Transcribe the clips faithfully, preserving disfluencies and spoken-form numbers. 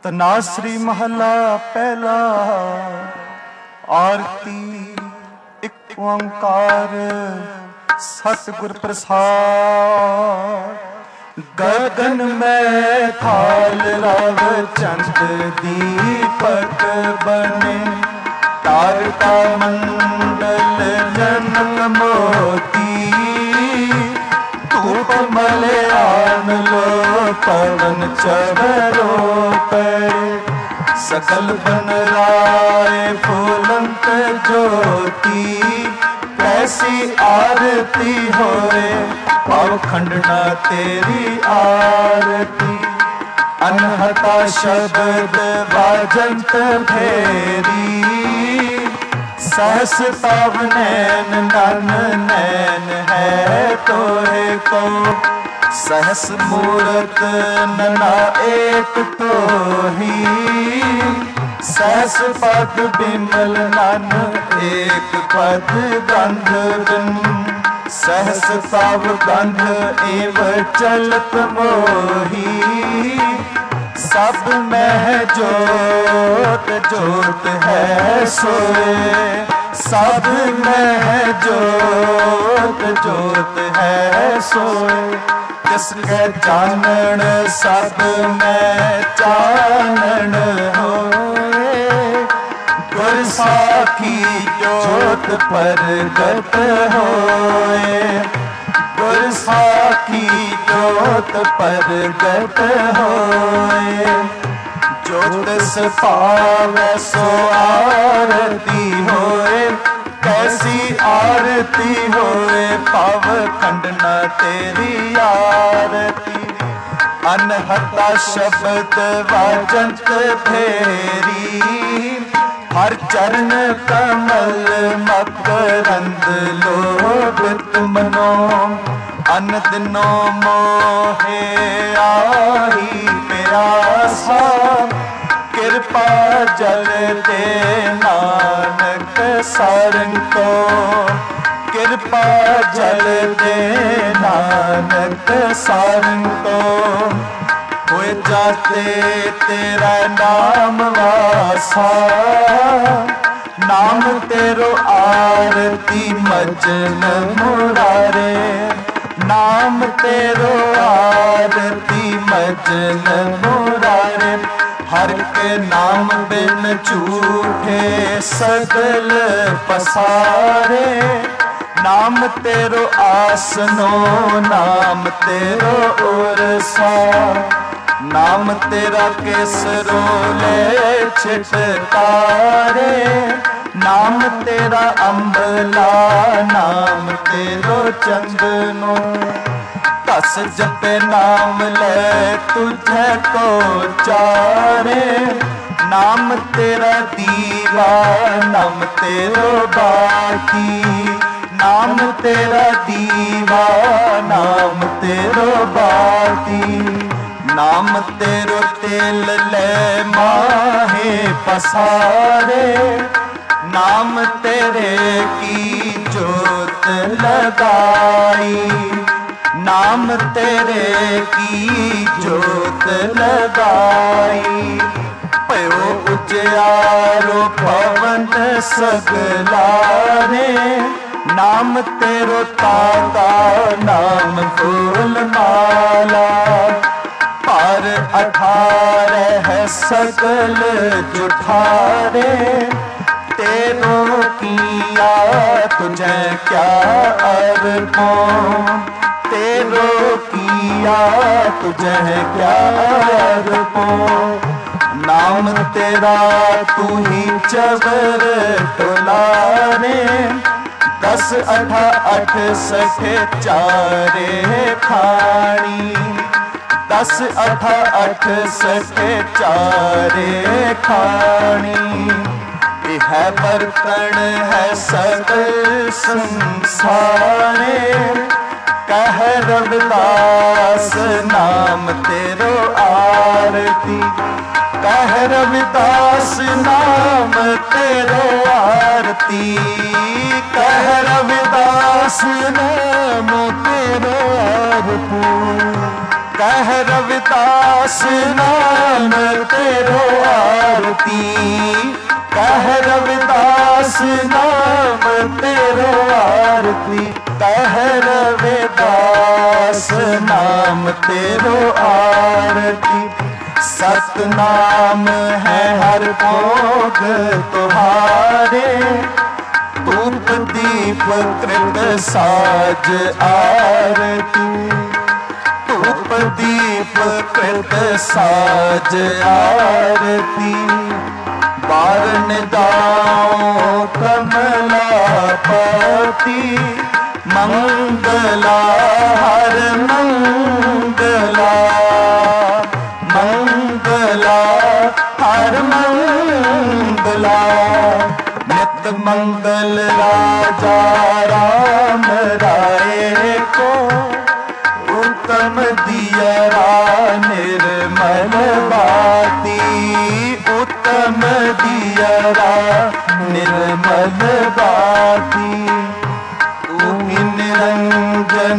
ਤਨਾਸਰੀ ਮਹਲਾ ਪਹਿਲਾ। ਆਰਤੀ ਇੱਕ ਓੰਕਾਰ ਸਤਿਗੁਰ ਪ੍ਰਸਾਦ। ਗगन में थाल रव चंद दीपक बने, तारका मंडल जनक मोती। धूप मलयान लो पवन चवरो पर, सकल बन राय फूलंत ज्योति। कैसी आरती होए पावखंड ना तेरी आरती। अनहता शब्द वाजंत भेरी, सहस तव नैन नन नैन है तोहे को। सहस मूरत नना एक तो ही, सहस पद बिमल नन एक पद गंध बिन। सहस तव गंध एव चलत मोही, सब मह जोत जोत है सोए। सब मह जोत जोत है सोए, जिसके चानन सब में चानन होए। गुर साखी जोत प्रगट होए, गुर साखी जोत प्रगट होए। जोत पावै सो आरती होए, कैसी आरती होए पावखंड न तेरी आरती। अनहता शब्द वाजंत फेरी, हर चरण कमल मकरंद लोभित मनो। अन दिनो मोहे आही प्यासा, कृपा जल दे नानक सारंग को। कृपा जल दे नानक सारंग को। होए जाते तेरा नाम वासा, नाम तेरो आरती मजन मुरारे। नाम तेरो आरती मजन मुरारे। हर के नाम बिन झूठे सगल पसारे। नाम तेरो आसनो नाम तेरो उरसा। नाम तेरा केसरो ले छिटकारे। नाम तेरा अम्बला नाम तेरो चंदनो। दस जपे नाम ले तुझे को चारे। नाम तेरा दीवा नाम तेरो बाकी। नाम तेरा दीवा नाम तेरो बाती। नाम तेरो तेल ले माहे पसारे। नाम तेरे की जोत लगाई। नाम तेरे की जोत लगाई। पयो उजियारो पवन सगलारे। नाम तेरो ताता नाम फूल माला। पार अठारह सकल जुठारे। तेरो किया तुझे क्या अर्पों। तेरो किया तुझे क्या अर्पों। नाम तेरा तू ही चबर टुलारे। दस अठा अठ सठ चारे खानी। दस अठा अठ सठ चारे खानी। है बर्तन है सकल संसारे। कह रविदास नाम तेरो आरती। कह रविदास नाम तेरो आरती। कह रविदास नाम तेरो आरती। कह रविदास नाम तेरो आरती, कह रविदास नाम तेरो आरती, कह रविदास नाम तेरो आरती। सतनाम है हर भोग तुम्हारे, धूप दीप कृत साज आरती, धूप दीप कृत साज आरती। बारन दाओ कमलापति, मंगला हर मंगला, मंगला हर मंगला। नित मंगल राजा राम राय को, उत्तम दियरा निर्मल बाती, उत्तम दियरा निर्मल बाती। तू निरंजन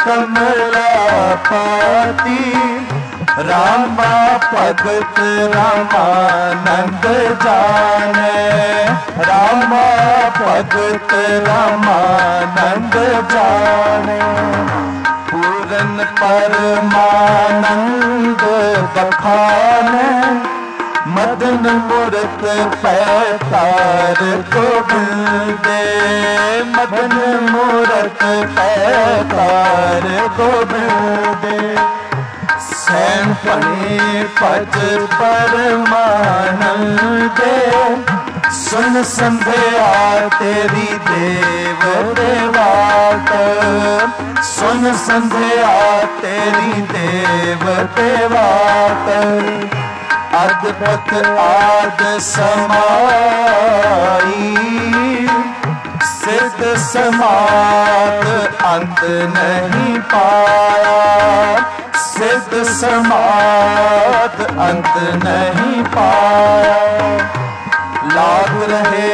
कमलापति, रामा भगत रामानंद जाने, रामा भगत रामानंद जाने। पूरन परमानंद बखाने, मदन मूरत पैतार गोबिंदे, मदन मूरत पैतार गोबिंदे। सैन पणे पज परमानंदे, सुन संध्या तेरी देव देवात, सुन संध्या तेरी देव देवात। अद्भुत आद समाई, सिद्ध समात अंत नहीं पाया, सिद्ध समात अंत नहीं पाया। लाग रहे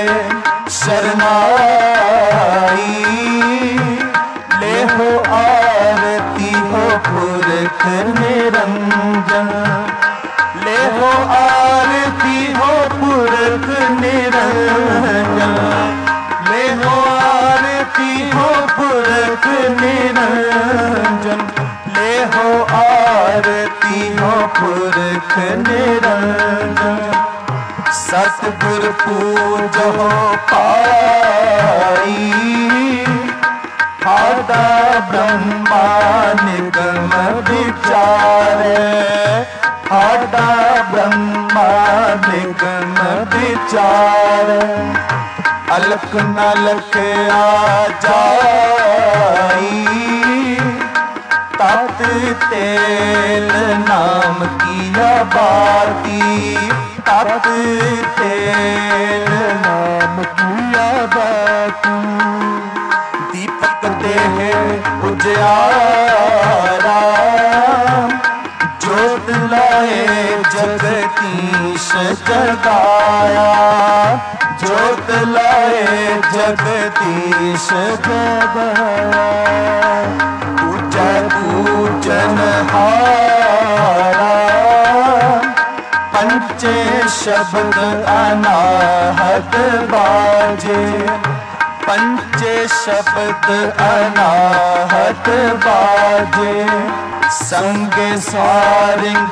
शरणाई, ले हो आरती हो पुरख निरंजन, ले हो आरती हो पुरख निरंजन, ले हो आरती हो पुरख निरंजन, ले हो आरती हो पुरख निरंजन। सतगुर पूजो पाई, हादा ब्रह्मा निगम विचारे, हादा ब्रह्मा निगम विचारे। अलख नलख आ जाई, तत तेल नाम किया बाती, तत तेल नाम किया बाती। दीपक देह उजियारा, जोत लाए जगदीश जगाया, जोत लाए जगदीश जगाया। पूजा पूजन हारा, पंचे शब्द अनाहत बाजे, पंचे शब्द अनाहत बाजे। संगे सारिंग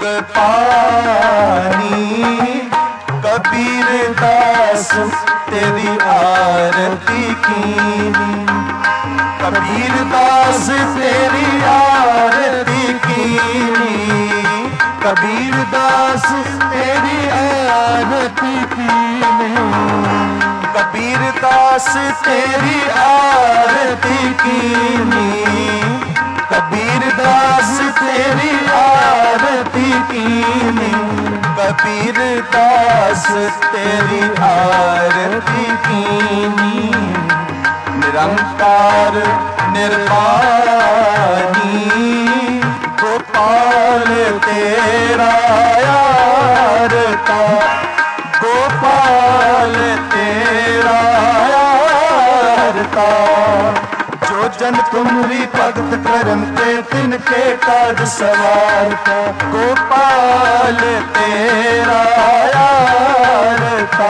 पानी, कबीर दास तेरी आरती कीनी, कबीर दास तेरी आरती कीनी, कबीर दास तेरी आरती कीनी, कबीर दास तेरी आरती कीनी, कबीर दास तेरी आरती कीनी, कबीर दास तेरी आरती कीनी। निरंकार निर्वाणी, गोपाल तेरा यार का, गोपाल तेरा यार का। जो जन तुमरी भगत करम ते तिनके काज सवारता। गोपाल तेरा यार था,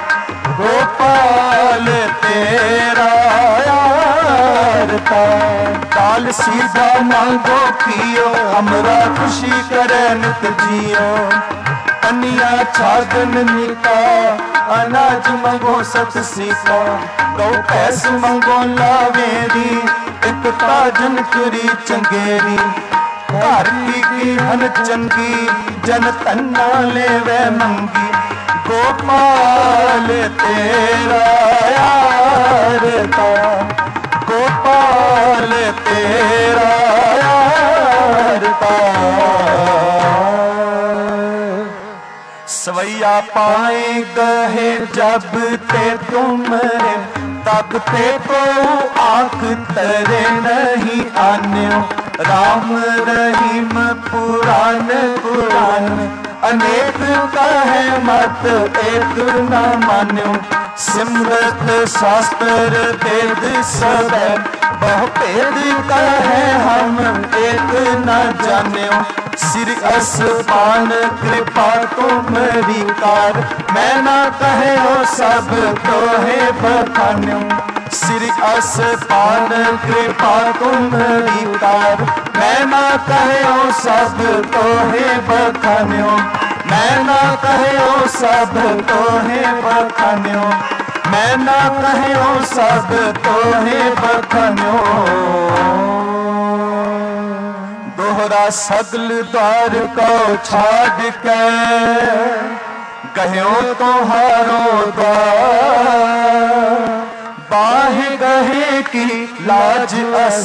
गोपाल तेरा यार था। काल सीधा मांगो पियो, हमरा खुशी करे नित जियो। कन्या छागन नीता, अनाज मंगो सत सीता। गौ पैस मंगो लावेरी, एक ताजन चुरी चंगेरी। घर की की हन चंगी, जन तन्ना लेवे मंगी। गोपाल तेरा यार था, गोपाल तेरा यार था। सवैया पाए गहे जब ते तुमरे, तब ते को आंख तरे नहीं आन्यो। राम रहीम पुराण पुराण, अनेक कहे मत एक न मान्यो। सिमरत शास्त्र वेद सब, बहु भेद कहे हम एक न जान्यो। श्री असपान कृपा तुमरी कार, मैं ना कहे हो सब तोहे बखान्यो। श्री असपान कृपा तुमरी कार, मैं ना कहे हो सब तोहे बखान्यो। मैं ना कहे हो सब तोहे बखान्यो, मैं ना कहे हो सब तोहे बखान्यो। दोहरा सगल द्वार को छाड़ के, गयो तोहारो द्वार। बाह गहे की लाज अस,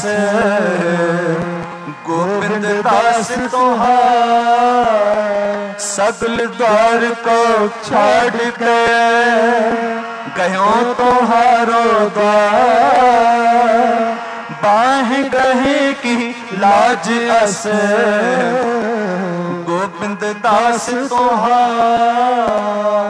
गोविंद दास तोहार। सगल द्वार को छाड़ के, गयो तोहारो द्वार। बाह गहे की लाज अस, गोविंद दास तोहार।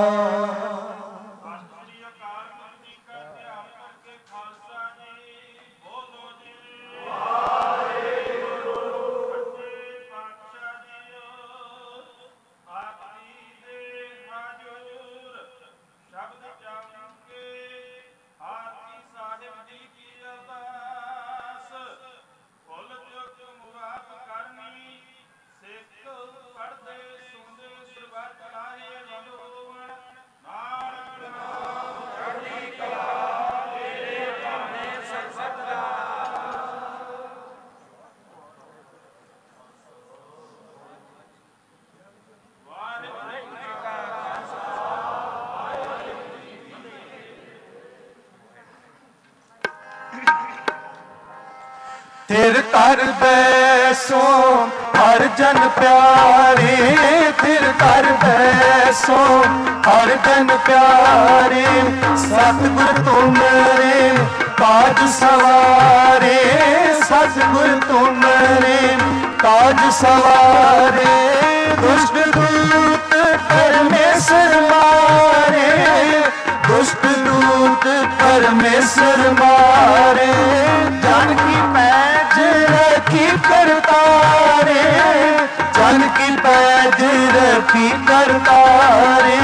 फिर कर बैसो हर जन प्यारे, फिर कर बैसो हर जन प्यारे। सतगुर तुमरे काज सवारे, सतगुर तुमरे काज सवारे। दुष्ट दूत परमेश्वर मारे, दुष्ट दूत परमेश्वर मारे। जानकी पैज रखी करतारे, जानकी पैज रखी करतारे।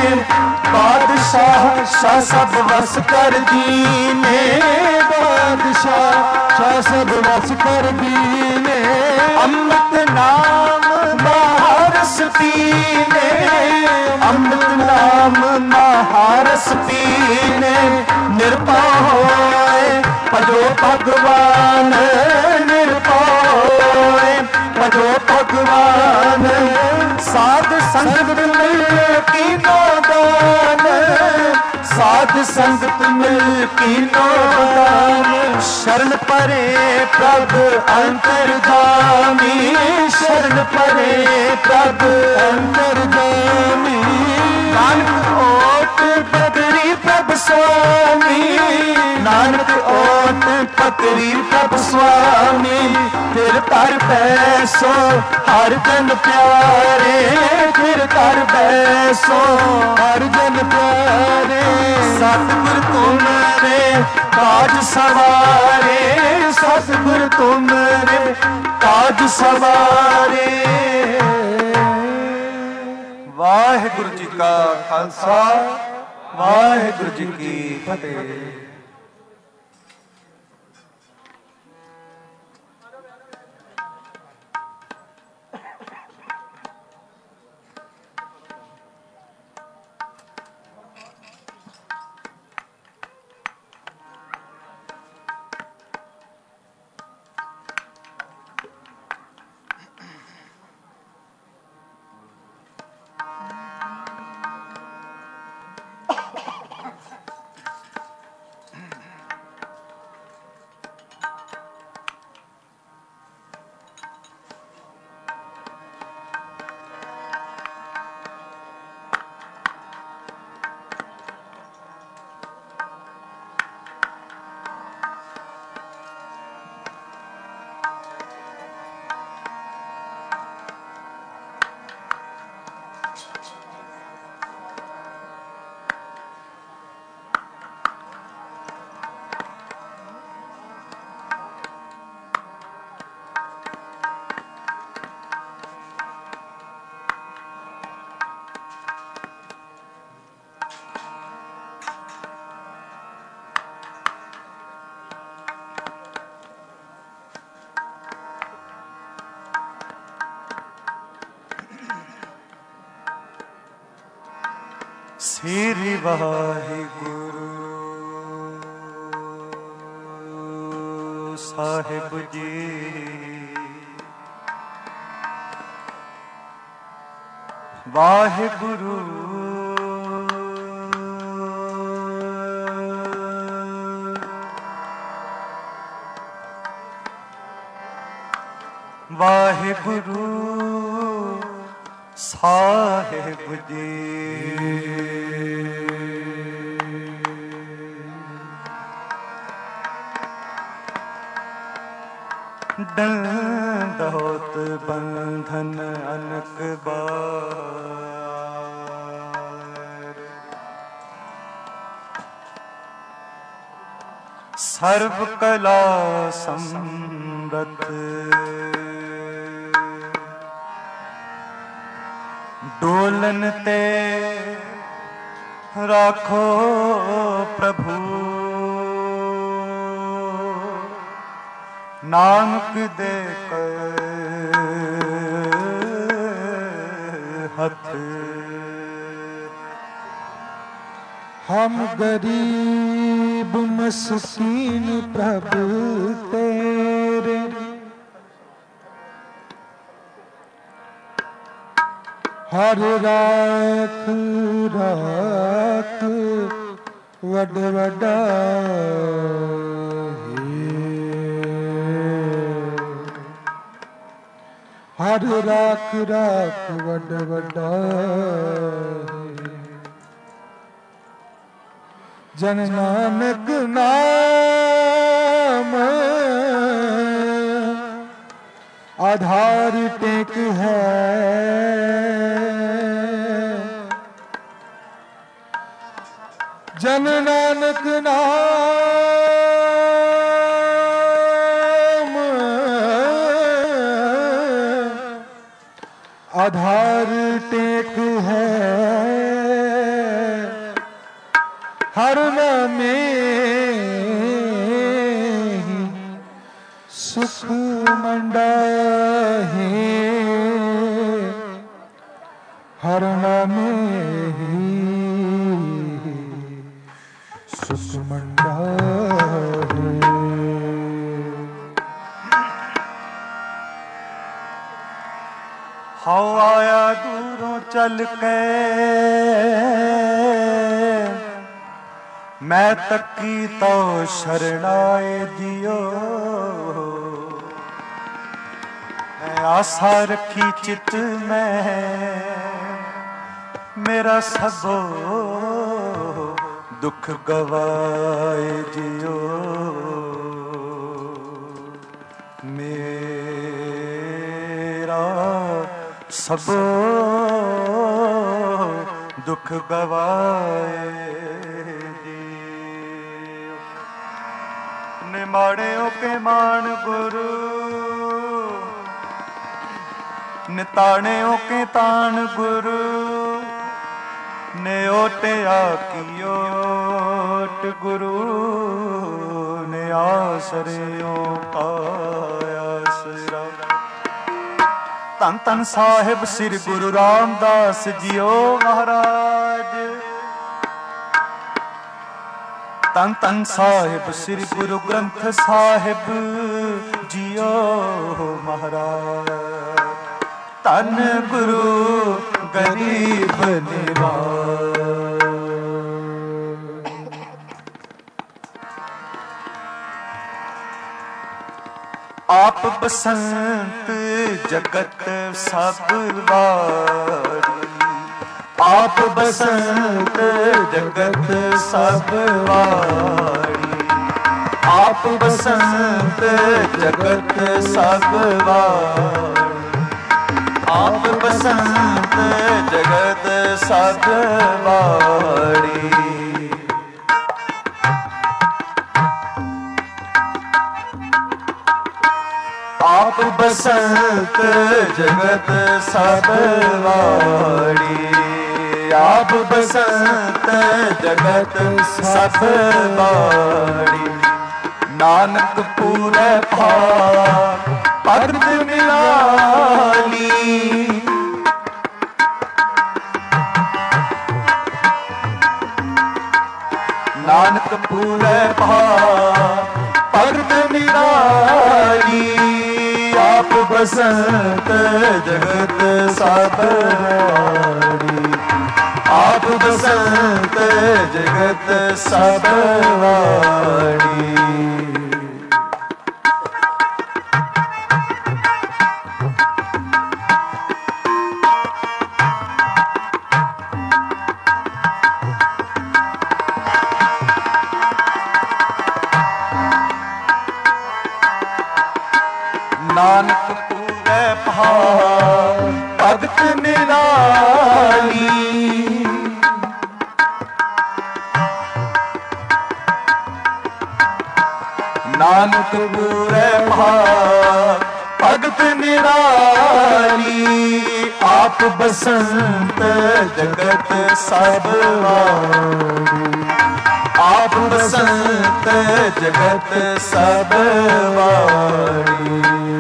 बादशाह शाह सब वस कर दीने, बादशाह शाह सब वस कर दीने। अमृत नाम महारस पीने, अमृत नाम महारस पीने। निर्भय होए भजो भगवान, निर्भय होए भजो भगवान। साध संगत मिल की नौदान, साध संगत मिल की नौदान। शरण परे प्रभु अंतर्गामी, शरण परे प्रभु अंतर्गामी। नानक ओट पकड़ी प्रभु स्वामी, नानक ओट पकड़ी प्रभु स्वामी। फिर कर बैसो हर जन प्यारे, फिर कर बैसो हर जन प्यारे। सतगुर तुमरे काज सवारे सतगुर तुमरे काज सवारे। वाहिगुरु जी का खालसा वाहिगुरु जी की फतेह। श्री वाहिगुरु साहिब जी। वाहिगुरु वाहिगुरु साहिब जी। दंडोत बंधन अनक बार। सर्व कला समृत डोलन ते राखो प्रभु। नानक दे हथ। हम गरीब मस्कीन प्रभु तेरे हर राख राख वड वडा हर राख राख वड वडा। जन नानक नाम आधार टेक है। जन नानक नाम आधार टेक है। हर नामे सुख मंडा है। हर नामे सुख मंडा है। हाउ आया दूरों चल के मैं तकी तो शरणाए दियो। मैं आशा रखी चित में मेरा सबो दुख गवाए जियो। मेरा सबो दुख गवाए जियो। ਮਾੜਿਓ ਕੇ ਮਾਣ ਗੁਰੂ, ਨਿਤਾਣਿਓ ਕੇ ਤਾਣ ਗੁਰੂ, ਨੇ ਓਟਿਆ ਕੀ ਓਟ ਗੁਰੂ, ਨੇ ਆਸਰਿਓ ਆਸਰਾ। ਧੰਨ ਧੰਨ ਸਾਹਿਬ ਸ੍ਰੀ ਗੁਰੂ ਰਾਮਦਾਸ ਜੀਓ ਮਹਾਰਾਜ। ਧੰਨ ਧੰਨ ਸਾਹਿਬ ਸ੍ਰੀ ਗੁਰੂ ਗ੍ਰੰਥ ਸਾਹਿਬ ਜੀਓ ਮਹਾਰਾਜ। ਧੰਨ ਗੁਰੂ ਗਰੀਬ ਨਿਵਾਜ। ਆਪ ਬਸੰਤ ਜਗਤ ਸਭ ਵਾਰੀ, ਆਪ ਬਸੰਤ ਜਗਤ ਸਭ ਵਾਰੀ, ਆਪ ਬਸੰਤ ਜਗਤ ਸਭ ਵਾਰੀ, ਆਪ ਬਸੰਤ ਜਗਤ ਸਭ ਵਾਰੀ। ਆਪ ਬਸੰਤ ਜਗਤ ਸਭ ਵਾਰੀ, ਆਪ ਬਸੰਤ ਜਗਤ ਸਭ ਵਾਰੀ। ਨਾਨਕ ਪੂਰੇ ਭਾਗ ਭਗਤ ਨਿਰਾਲੀ, ਨਾਨਕ ਪੂਰੇ ਭਾਗ ਭਗਤ ਨਿਰਾਲੀ। ਆਪ ਬਸੰਤ ਜਗਤ ਸਭ ਵਾਰੀ, ਆਪ ਬਸੰਤ ਜਗਤ ਸਭ ਵਾਰੀ। ਨਾਨਕ ਪੂਰੇ ਭਾਗ ਭਗਤ ਨਿਰਾਲੀ, ਨਾਨਕ ਪੂਰੇ ਭਾਗ ਭਗਤ ਨਿਰਾਲੀ। ਆਪ ਬਸੰਤ ਜਗਤ ਸਭ ਵਾਰੀ, ਆਪ ਬਸੰਤ ਜਗਤ ਸਭ ਵਾਰੀ।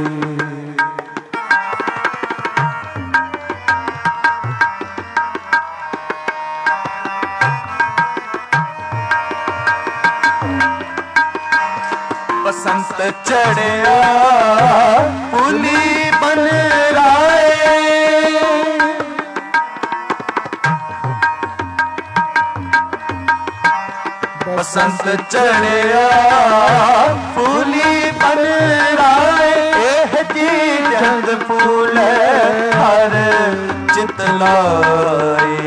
ਬਸੰਤ ਚੜਿਆ ਫੁੱਲੀ ਬਨ ਰਾਏ, ਬਸੰਤ ਚੜਿਆ ਫੁੱਲੀ ਬਨ ਰਾਏ। ਇਹ ਜੀ ਜੰਦ ਫੂਲ ਹਰ ਚਿਤ ਲਾਏ,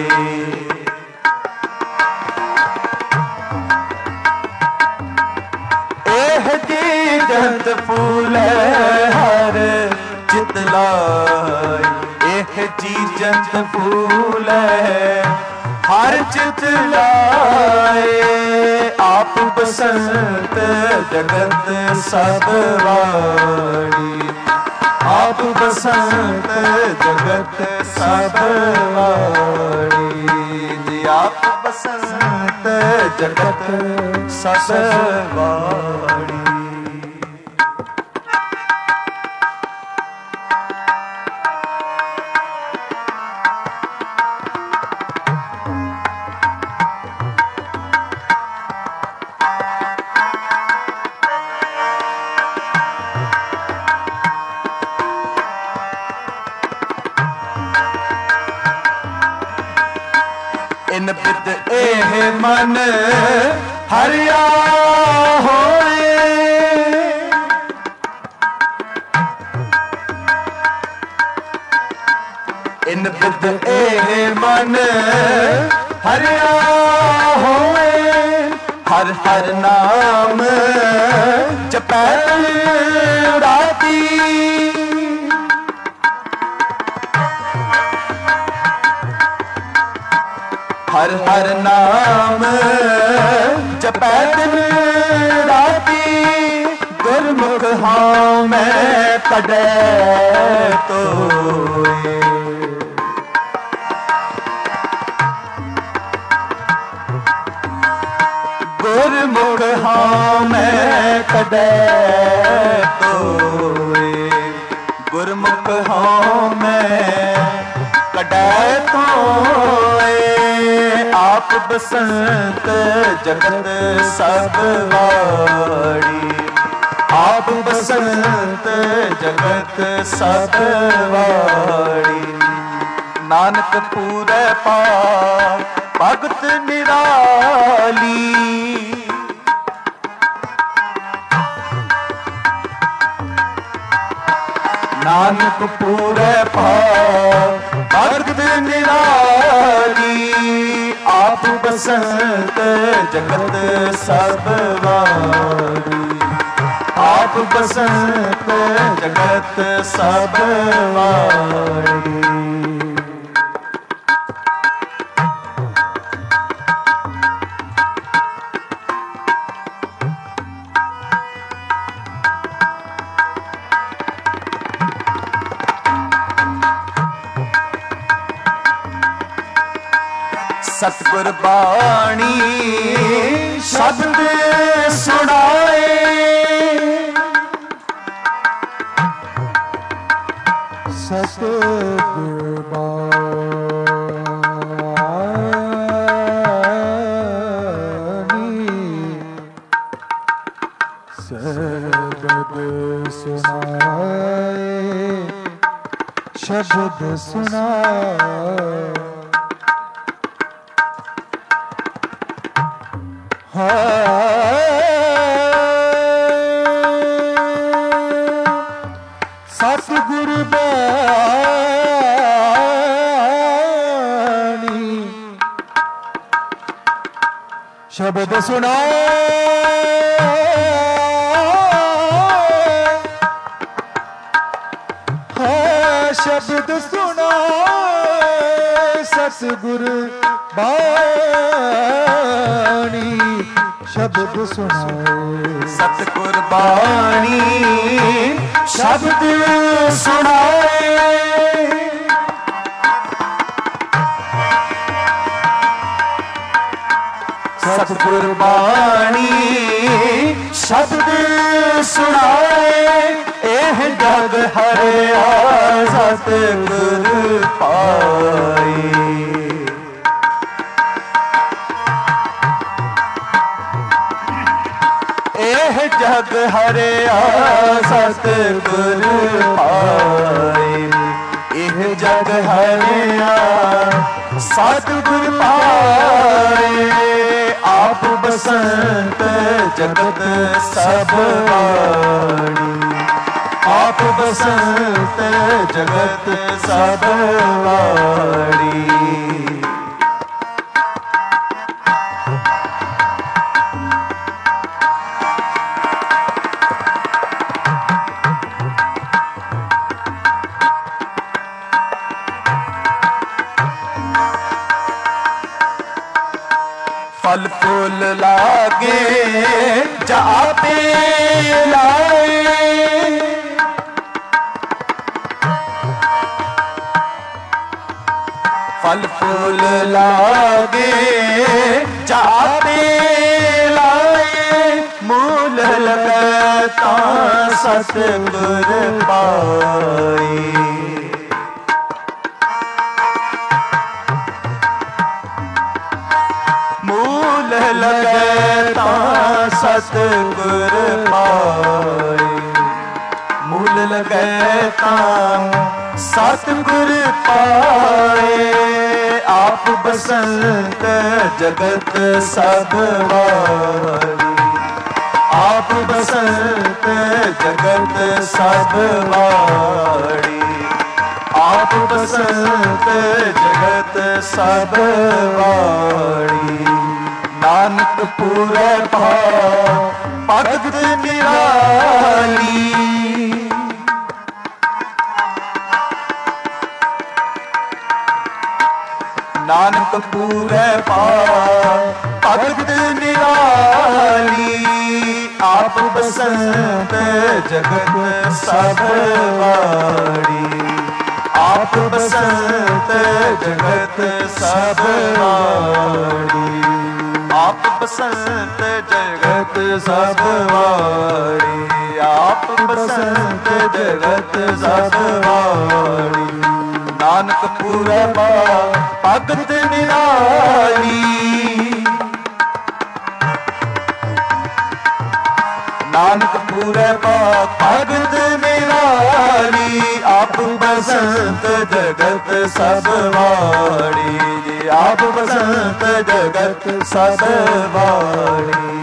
ਜੰਤ ਫੂਲ ਹਰ ਚਿਤ ਲਾਏ। ਇਹ ਜੀ ਜੰਤ ਫੂਲ ਹਰ ਚਿਤ ਲਾਏ। ਆਪ ਬਸੰਤ ਜਗਤ ਸਭ ਵਾਰੀ, ਆਪ ਬਸੰਤ ਜਗਤ ਸਭ ਵਾਰੀ। ਜੀ ਆਪ ਬਸੰਤ ਜਗਤ ਸਭ ਵਾਰੀ। ਇਨ ਬਿਦ ਇਹ ਮਨ ਹਰਿਆ ਹੋਏ, ਇਨ ਬਿਦ ਇਹ ਮਨ ਹਰਿਆ ਹੋਏ। ਹਰ ਹਰ ਨਾਮ ਜਪੈ ਰਾਤੀ, ਹਰ ਹਰ ਨਾਮ ਜਪੈ ਦਿਨ ਰਾਤੀ। हाँ मैं कड़े तोए। गुरमुख हाँ मैं कड़े तोए। गुरमुख हाँ मैं कड़े तोए। आप बसंत जगत सब वाड़ी। आप बसंत जगत सब वाड़ी। नानक पूरे पार भगत निराली। नानक पूरे पार भगत निराली। आप बसंत जगत सब वारी। आप बसंत जगत सब वारी। सतगुर बाणी शब्द सुनाए। सतगुर बाणी शब्द सुनाए। शब्द सुनाए। सतगुर बाणी शब्द सुनाए। शब्द सुनाए। सतगुर बाणी शब्द सुनाए। सतगुर बाणी शब्द सुनाए। सतगुर बाणी शब्द सुनाए। एह जग हरिया सतगुर पाए। एह जग हरिया सतगुर पाए। एह जग हरिया सतगुर पाए। आप बसंत जगत सब वाड़ी। आप बसंत जगत सब वाड़ी। फल फूल लागे जापे लाए। फल फूल लागे जापे लाए। मूल लगता सतगुर पाए। मूल लगता सतगुर पाए। मूल लगता सतगुर पाए। आप बसंत जगत सब वारी। आप बसंत जगत सब वारी। आप बसंत जगत सब वारी। नानक पूरे पार भगत निराली। नानक पूरे पार भगत निराली। आप बसंत जगत सब वाड़ी। आप बसंत जगत सब वाड़ी। आप बसंत जगत सब वाड़ी। आप बसंत जगत सब वाड़ी। नानक पूरा भगत निराली। नानक पूरे भगत निराली। आप बसंत जगत सब वाड़ी। आप बसंत जगत सब वाड़ी।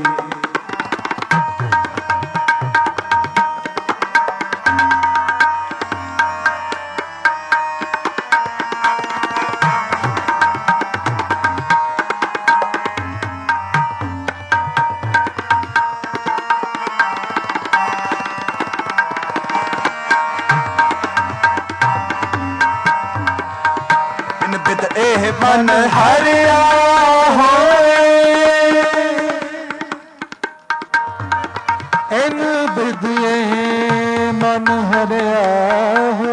मन हरिया होए इन विद्ये मन हरिया हो।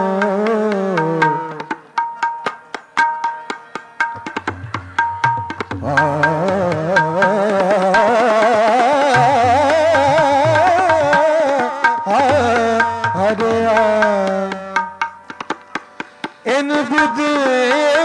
हरिया इन विद्ये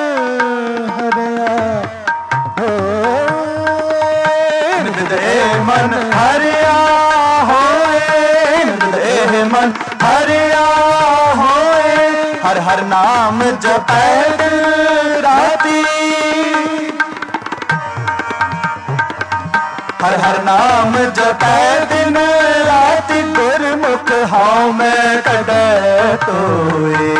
मन हरिया होए। मन हरिया होए। हर हर नाम जपै दिन राती। हर हर नाम जपै दिन राती। गुरमुख हाउ मैं कदै तोए।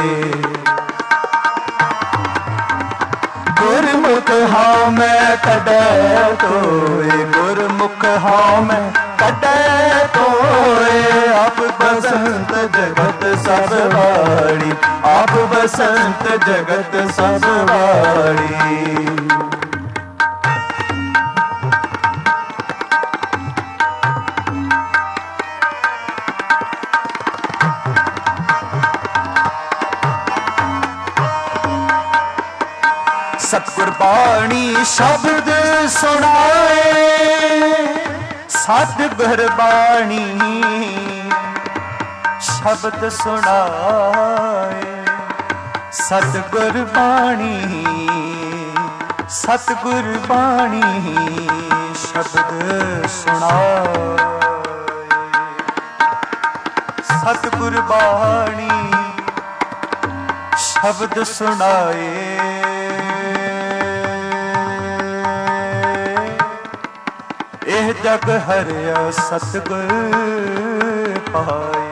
गुरमुख हाउ मैं कदै तोए। गुरमुख हाउ मैं कदै तोए। आप बसंत जगत सब वाड़ी। आप बसंत जगत सब वाड़ी। सतगुर बाणी शब्द सुनाए। सतगुर बाणी शब्द सुनाए। सतगुर बाणी सतगुर बाणी शब्द सुनाए। सतगुर बाणी शब्द सुनाए। एह जग हरिया सतगुर पाए।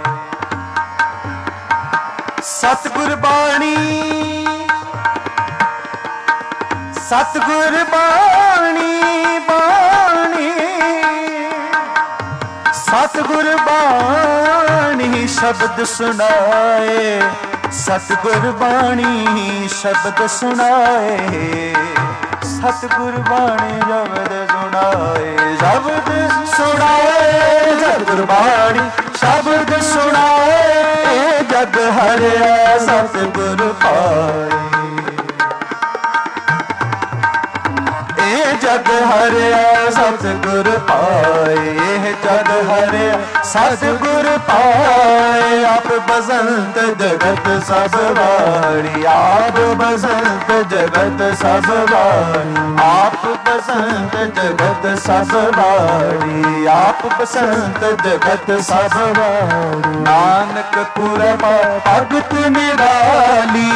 सतगुर बाणी सतगुर बाणी बाणी सतगुर बाणी शब्द सुनाए। सतगुर बाणी शब्द सुनाए। सतगुर बाणी शब्द सुनाए। शब्द सुनाए सतगुर बाणी शब्द सुनाए। जग हरिया सतगुर पाए। ए जग हरिया सतगुर पाए। जग हरिया सतगुर पाए। आप बसंत जगत सब वाड़ी। आप बसंत जगत सब वाड़ी। आप बसंत जगत सब वाड़ी। आप बसंत जगत सब वाड़ी। नानक पुर भगत निराली।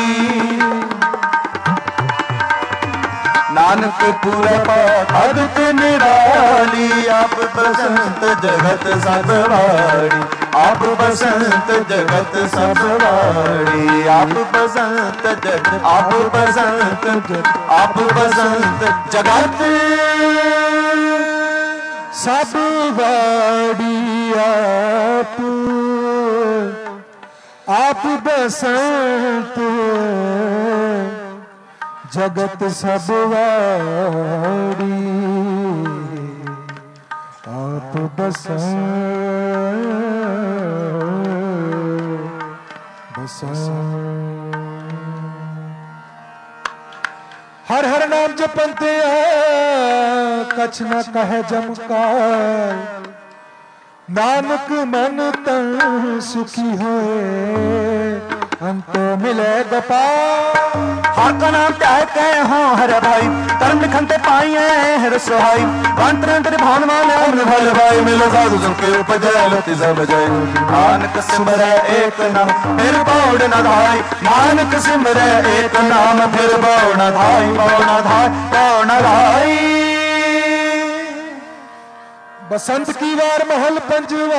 नानक पूरा भगत निराली। आप बसंत जगत सब वाड़ी। आप बसंत जगत सब वाड़ी। आप बसंत जगत आप बसंत आप बसंत जगत सब वाड़ी। आप आप बसंत जगत सब वाड़ी। आप आप बसा बसा। हर हर नाम जपते कछ न कहे जमकार, नानक मन तन सुखी होए अंत मिले गोपाल। हर का नाम त्याग के हो हर भाई, कर्म लिखन ते पाइए हर सुहाई। अंतरंत भान माने अमृत भल भाई, मिलो साधु संग के उपजय लति सब जय। नानक सिमरै एक नाम फिर पौड़ न धाई, नानक सिमरै एक नाम फिर पौड़ न धाई, पौड़ न धाई, पौड़ न धाई। बसंत की वार महल पंजवा,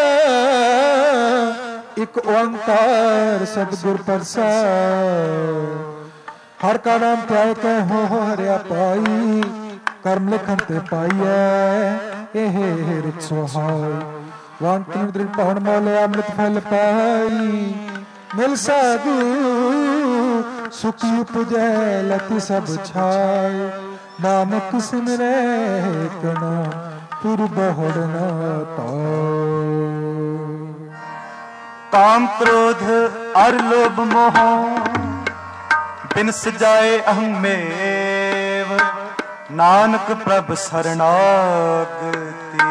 एक ओंकार सतगुर प्रसाद। हर का नाम त्याग के हो हरिया पाई, कर्म लिखन ते पाइए एह रित सुहाई। वांग दृढ़ पहन मोले अमृत फल पाई, मिल साधु सुखी उपजै लति सब छाई। नानक सिमरै एक नाम फिर बहुड़ न पाए। काम क्रोध और लोभ मोह बिन सजाए अहमेव, नानक प्रभ शरणागति,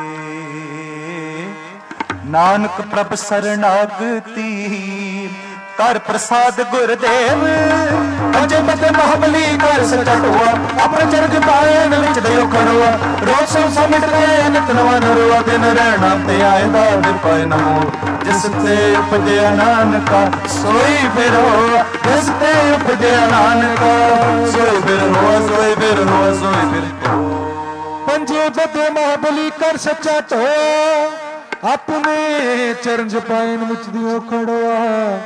नानक प्रभ शरणागति। कर प्रसाद गुरुदेव पंजे पते महाबली कर सचा टोआ, अपने चरज पाए न विच दयो खड़ोआ। रोज सौ सौ मिट गए नित नवा नरोआ, दिन रहना ते आएदा फिर पाए नमो। जिस ते उपजया नानका सोई फिर होआ, जिस ते उपजया नानका सोई फिर होआ, सोई फिर होआ, सोई फिर होआ। पंजे पते महाबली कर सचा टोआ, अपने चरण पाए न विच दयो खड़ोआ।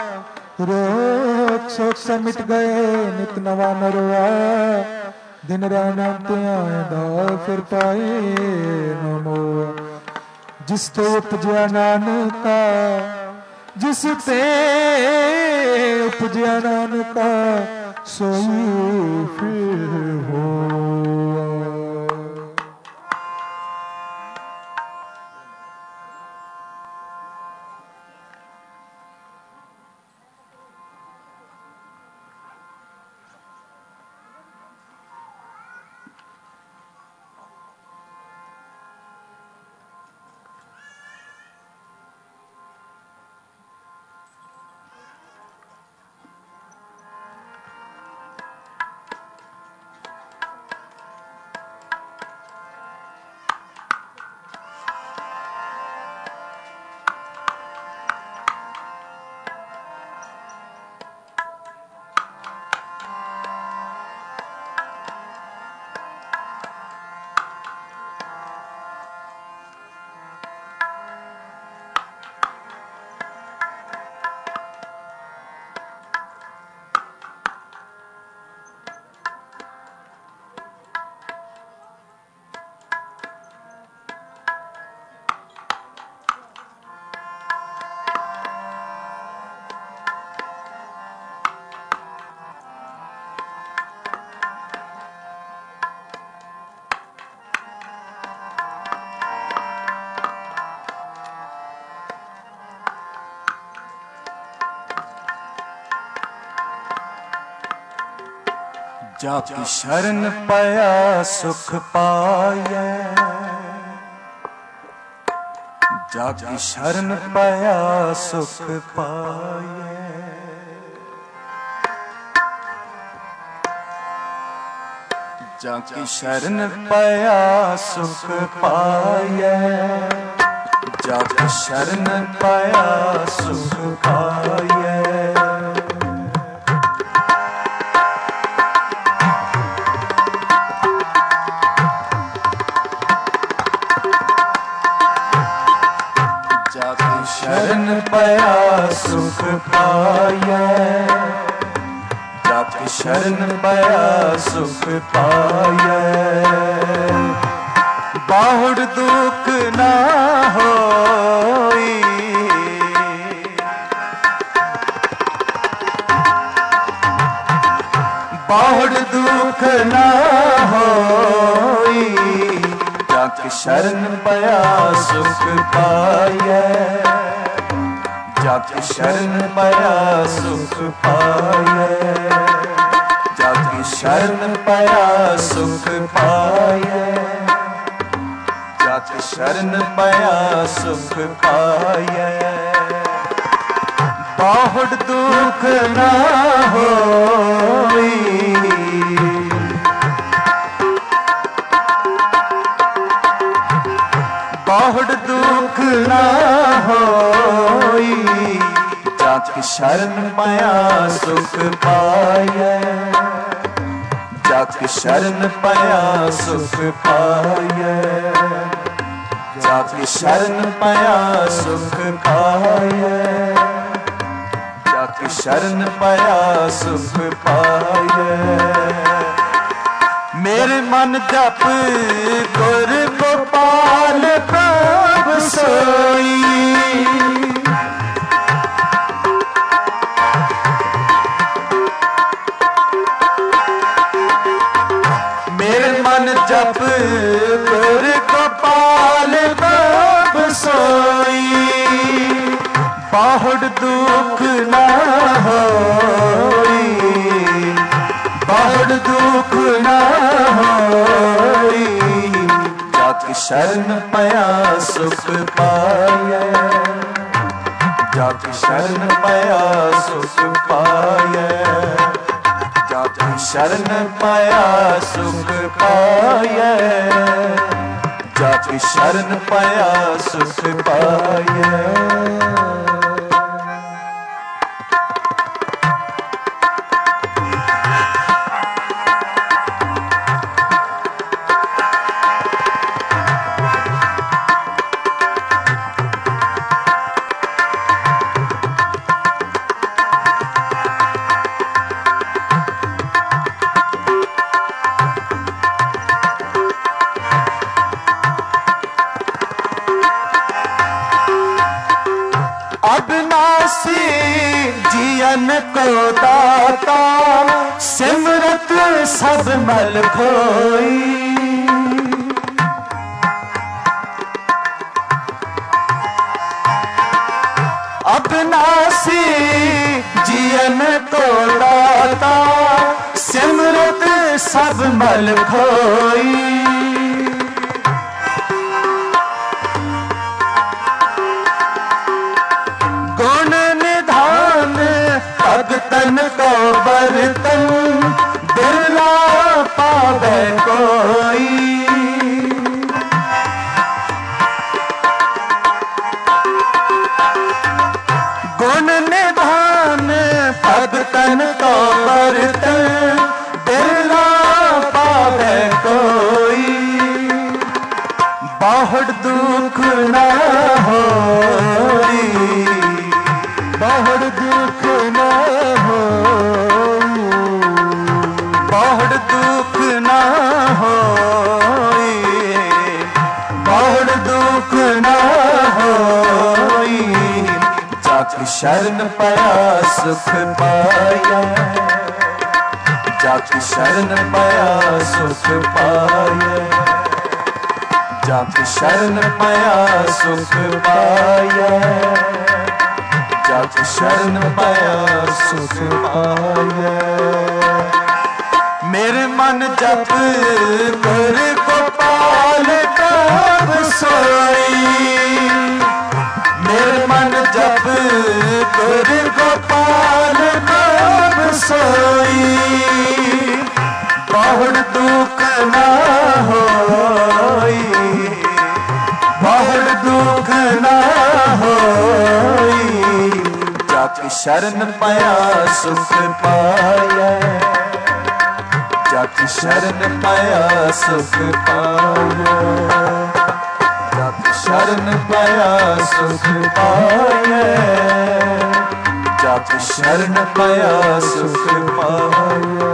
रोग शोक से मिट गए नित नवा नरोआ, दिन रहना ते आएदा फिर पाए नमो। जिस ते उपजया नानका, जिस ते उपजया नानका सोई फिर होआ। जाकी शरण पाया सुख पाया, जाकी शरण पाया सुख पाया। जाकी शरण पाया सुख पाया, जाकी शरण पाया सुख पाया। शरण पाया सुख पाया, जाके शरण पाया सुख पाया। बाहुड़ दुख ना होई, बाहुड़ दुख ना होई, जाके शरण पाया सुख पाया, जाके शरण पाया सुख पाया, जाके शरण पाया सुख पाया, जाके शरण पाया सुख पाया। बहुत दुख ना होई, बहुत दुख ना होई, जाके शरण पाया सुख पाया, जाके शरण पाया सुख पाया, जाके शरण पाया सुख पाया, जाके शरण पाया सुख पाया। मेरे मन जप गुर गोपाल प्रभु सोई, मेरे मन जप गुर गोपाल प्रभु सोई, बहुत दुख ना होई, बहुत दुख ना होई, जाके शरण पाया सुख पाया, जाके शरण पाया सुख पाया, जाके शरण पाया सुख पाया, जाके शरण पाया सुख पाया। अविनाशी जियन को दाता, सिमरत सब मल खोई, अविनाशी जियन को दाता, सिमरत सब मल खोई, भगतन को बर्तन बिरला पावे कोई, गुण निधान भगतन को बर्तन बिरला पावे कोई, बहुत दुख ना होई, बहुत दुख ना होई, बहुत दुख ना होई, बहुत दुख ना होई, जाके शरण पाया सुख पाया, जाके शरण पाया सुख पाया, जाके शरण पाया सुख पाया, जाके शरण पाया सुख पाया। मेरे मन जप गुर गोपाल प्रभु सोई, मेरे मन जप गुर गोपाल प्रभु सोई, बहुत दुख ना होई, बहुत दुख ना होई, जाके शरण पाया सुख पाया, जाके शरण पाया सुख पाया, जाके शरण पाया सुख पाया, जाके शरण पाया सुख पाया।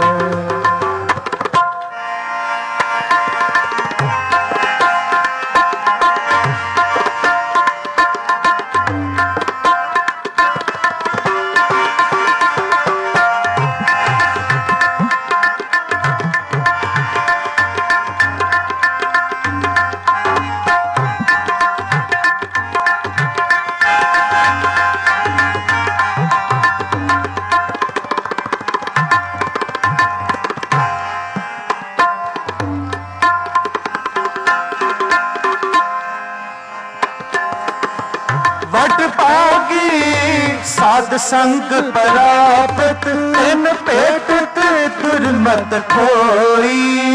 साध संग प्राप्त इन पेटत दुर्मत खोई।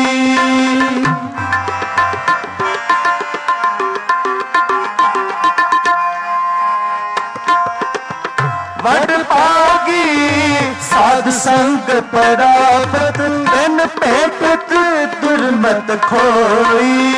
वड पागी साध संग प्राप्त इन पेटत दुर्मत खोई।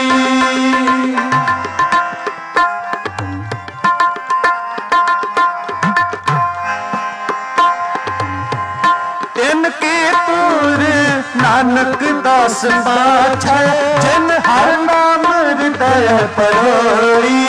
इनके पूर नानक दास बाछा जिन हर नाम हृदय परोई।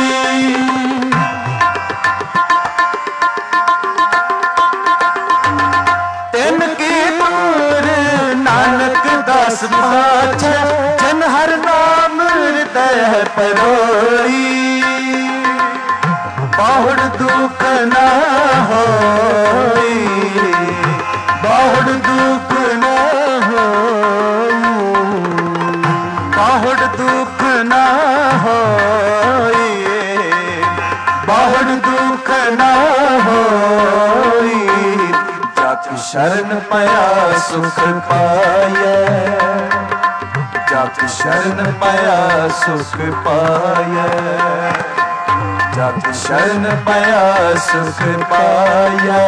इनके पूर नानक दास बाछा जिन हर नाम हृदय परोई। बहुड़ दुख ना होई, बहुड़ दुख न होई, बहुड़ दुख न होई, बहुड़ दुख न होई। जाति शरण पाया सुख पाया, जाति शरण पाया सुख पाया, जाति शरण पाया सुख पाया,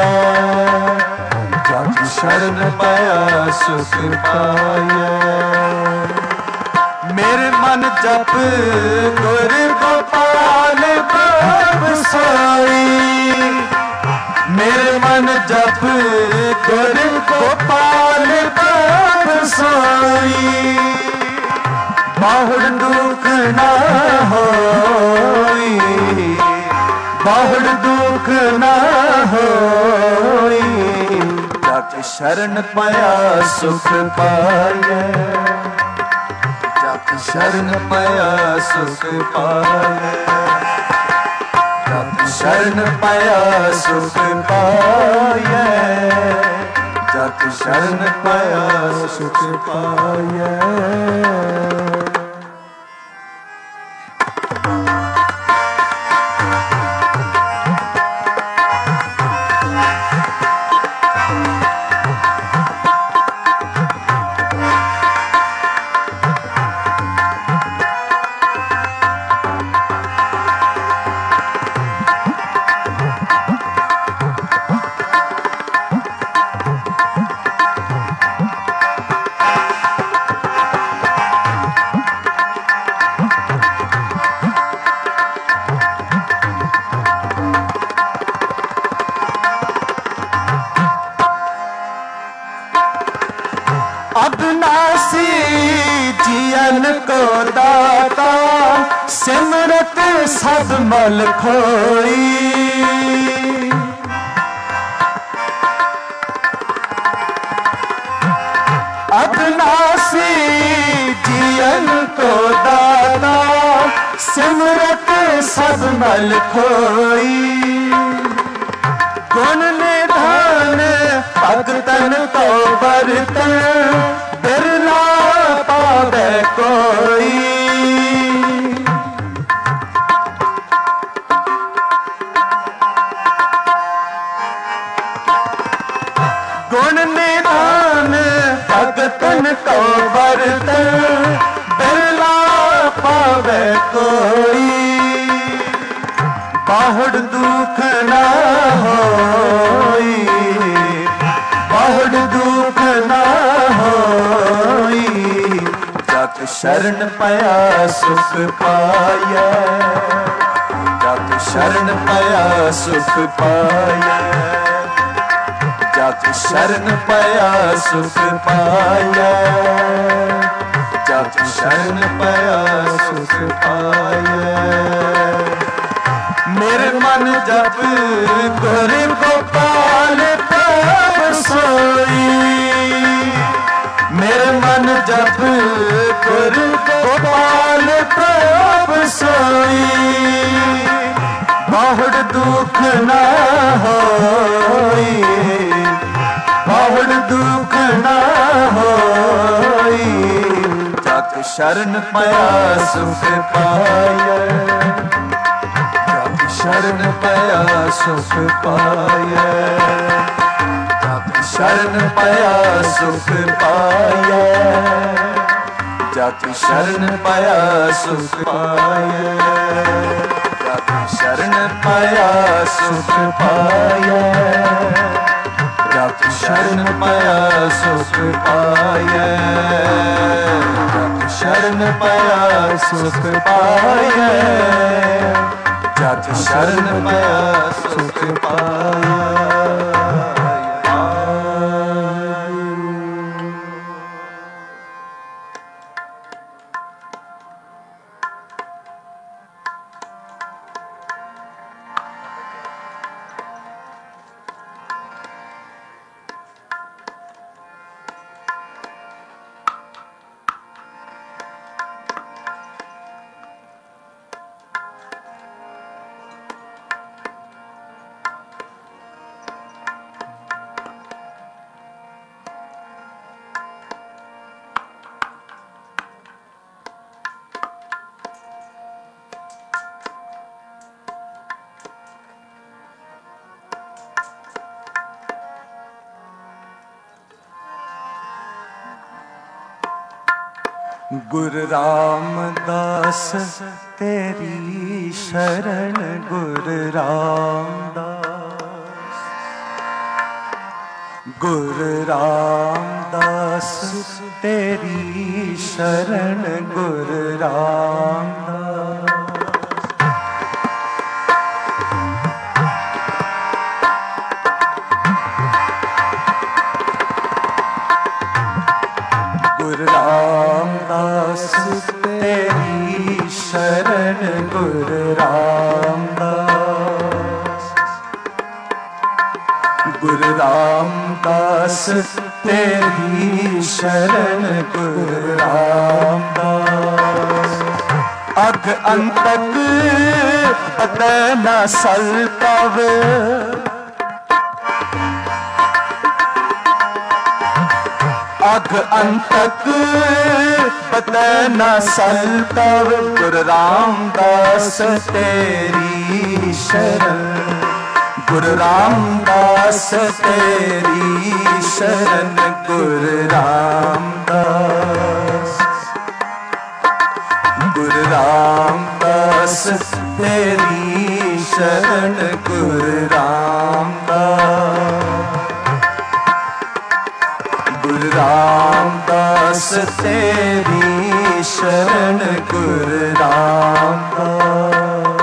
जाति शरण पाया सुख पाया। मेरे मन जप गुर गोपाल बाब सोई, मेरे मन जप गुर गोपाल बाब सोई। बहुड़ दुख ना होई, बहुड़ दुख ना होई। जाति शरण पाया सुख पाया, जाति शरण पाया सुख पाया, जाति शरण पाया सुख पाया, जाति शरण पाया सुख पाया। अविनाशी जियन को दाता सिमरत सब मल खोई। अविनाशी जियन को दाता सिमरत सब मल खोई। गुण निधान भगतन को बरतन बिरला पावे कोई। गुण निधान भगतन को बरतन बिरला पावे कोई। बहुड़ दुख ना होई, बहुड़ दुख ना होई। जाति शरण पाया सुख पाया, जाति शरण पाया सुख पाया, जाति शरण पाया सुख पाया, जाति शरण पाया सुख पाया। मेरे मन जप गुर गोपाल बाब सोई। मेरे मन जप गुर गोपाल बाब सोई। बहुड़ दुख ना होई, बहुड़ दुख ना होई। जाति शरण पाया सुख पाया, शरण पाया सुख पाया, जाके शरण पाया सुख पाया, जाके शरण पाया सुख पाया, जाके शरण पाया सुख पाया, जाके शरण पाया सुख पाया, जाके शरण पाया सुख पाया, जाके शरण पाया सुख पाया। गुरु रामदास तेरी शरण, गुरु रामदास, गुरु रामदास तेरी शरण, गुरु रामदास। गुरु रामदास तेरी शरण, गुरु रामदास, गुरु रामदास तेरी शरण, गुरु रामदास। अग अंतक पता न सलताव, अग अंतक पता न सलताव, गुरु रामदास तेरी शरण, गुरु रामदास तेरी शरण, गुरु रामदास, गुरु रामदास तेरी शरण, गुरु रामदास, गुरु रामदास तेरी शरण, गुरु रामदास।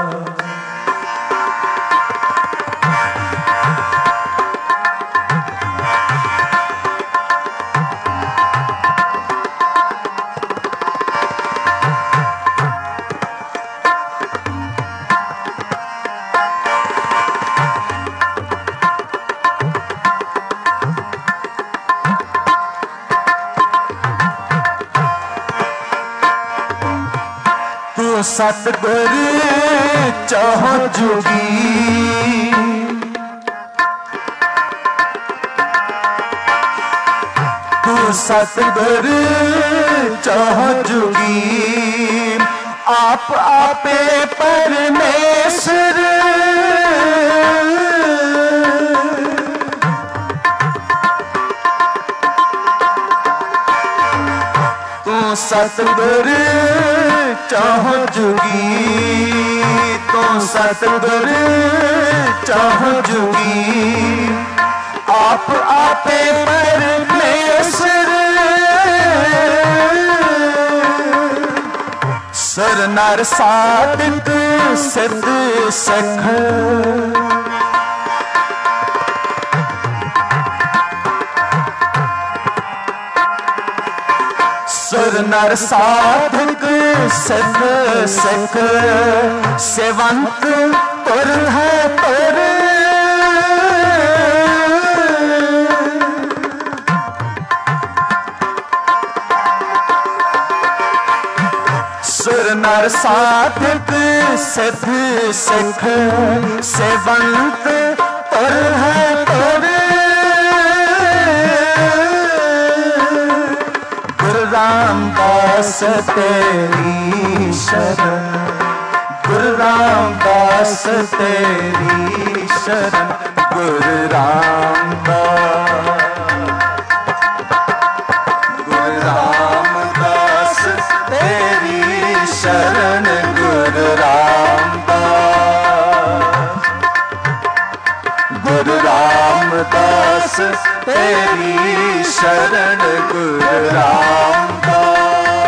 सतगुर चाहो जुगी, तू सतगुर चाहो जुगी, आप आपे परमेश्वर, तू सतगुर चाहो जुगी, तो सतगुर चाहो जुगी, आप आपे परमेश्वर, सर नर साधिक सिद्ध सख, सुर नर साधक सिद्ध सिख, सेवंत तुर है तुर, सुर नर साधक सिद्ध सिख, सेवंत तुर है तुर, रामदास तेरी शरण, गुरु रामदास तेरी शरण गुरु रामदास गुरु रामदास तेरी शरण गुरु रामदास गुरु रामदास तेरी शरण गुरु रामदास।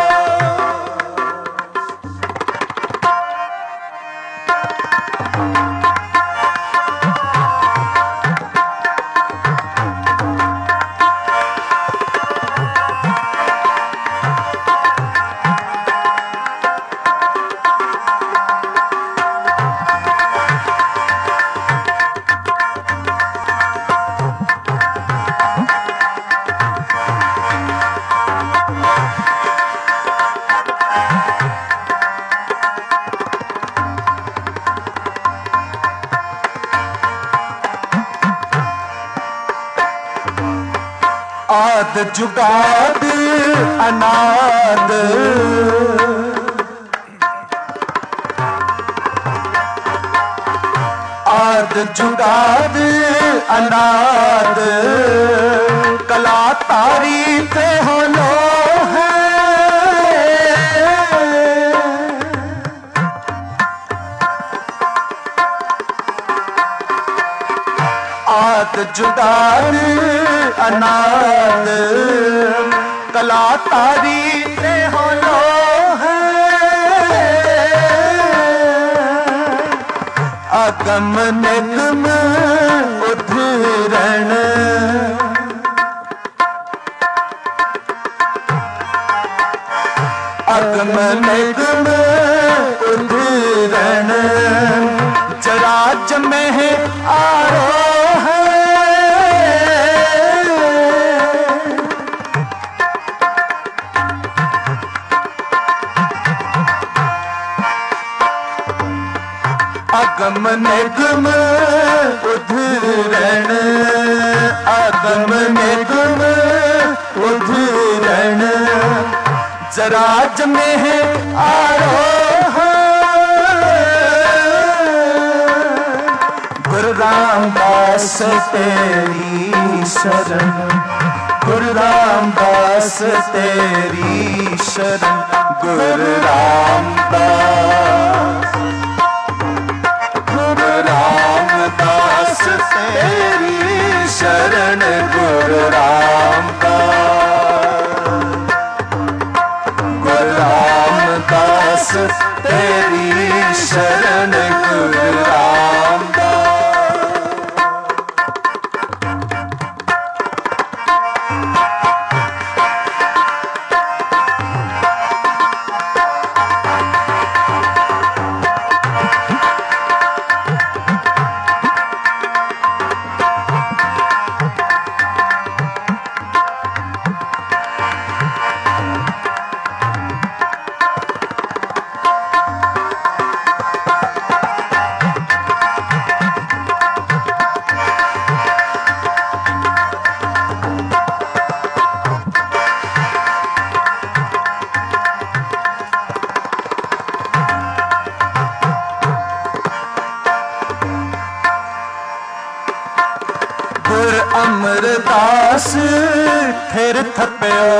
आद जुगाद अनाद आद जुगाद अनाद कला तारीफ होलो है आद जुगाद अनाद कला तारीफ होलो है अगम निगम उद्धरण अगम निगम उद्धरण जरा जमे आरो है अगम निगम उद्धरण अगम निगम उद्धरण जरा जमे आरोह गुरु रामदास तेरी शरण गुरु रामदास तेरी शरण गुरु रामदास गुरु रामदास तेरी शरण गुरु रामदास गुरु रामदास तेरी शरण गुरु रामदास। अमरदास फिर थप्यो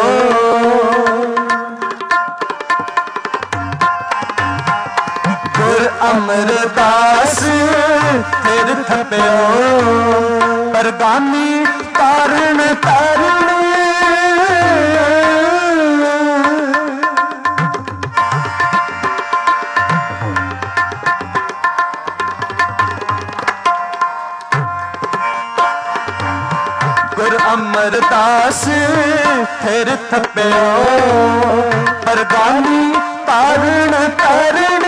गुर अमरदास फिर थप्यो परगामी तारण तारण गुर अमरदास फिर थप्यो परगामी तारण तारण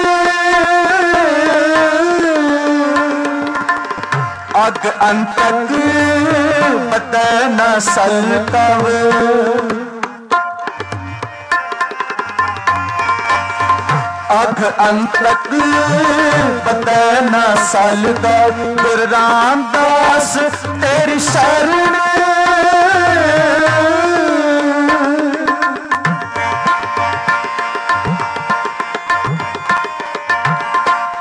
अग अंतक बदन सलकव अग अंतक बदन सलकव गुरु रामदास तेरी शरण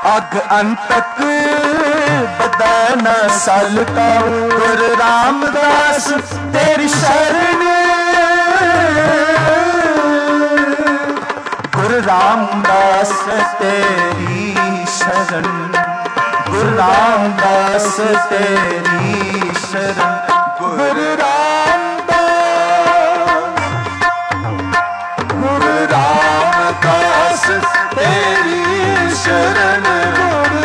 अग अंतक बदन सलता गुरु रामदास तेरी शरण गुरु रामदास तेरी शरण गुरु रामदास तेरी शरण गुरु रामदास गुरु रामदास तेरी शरण गुरु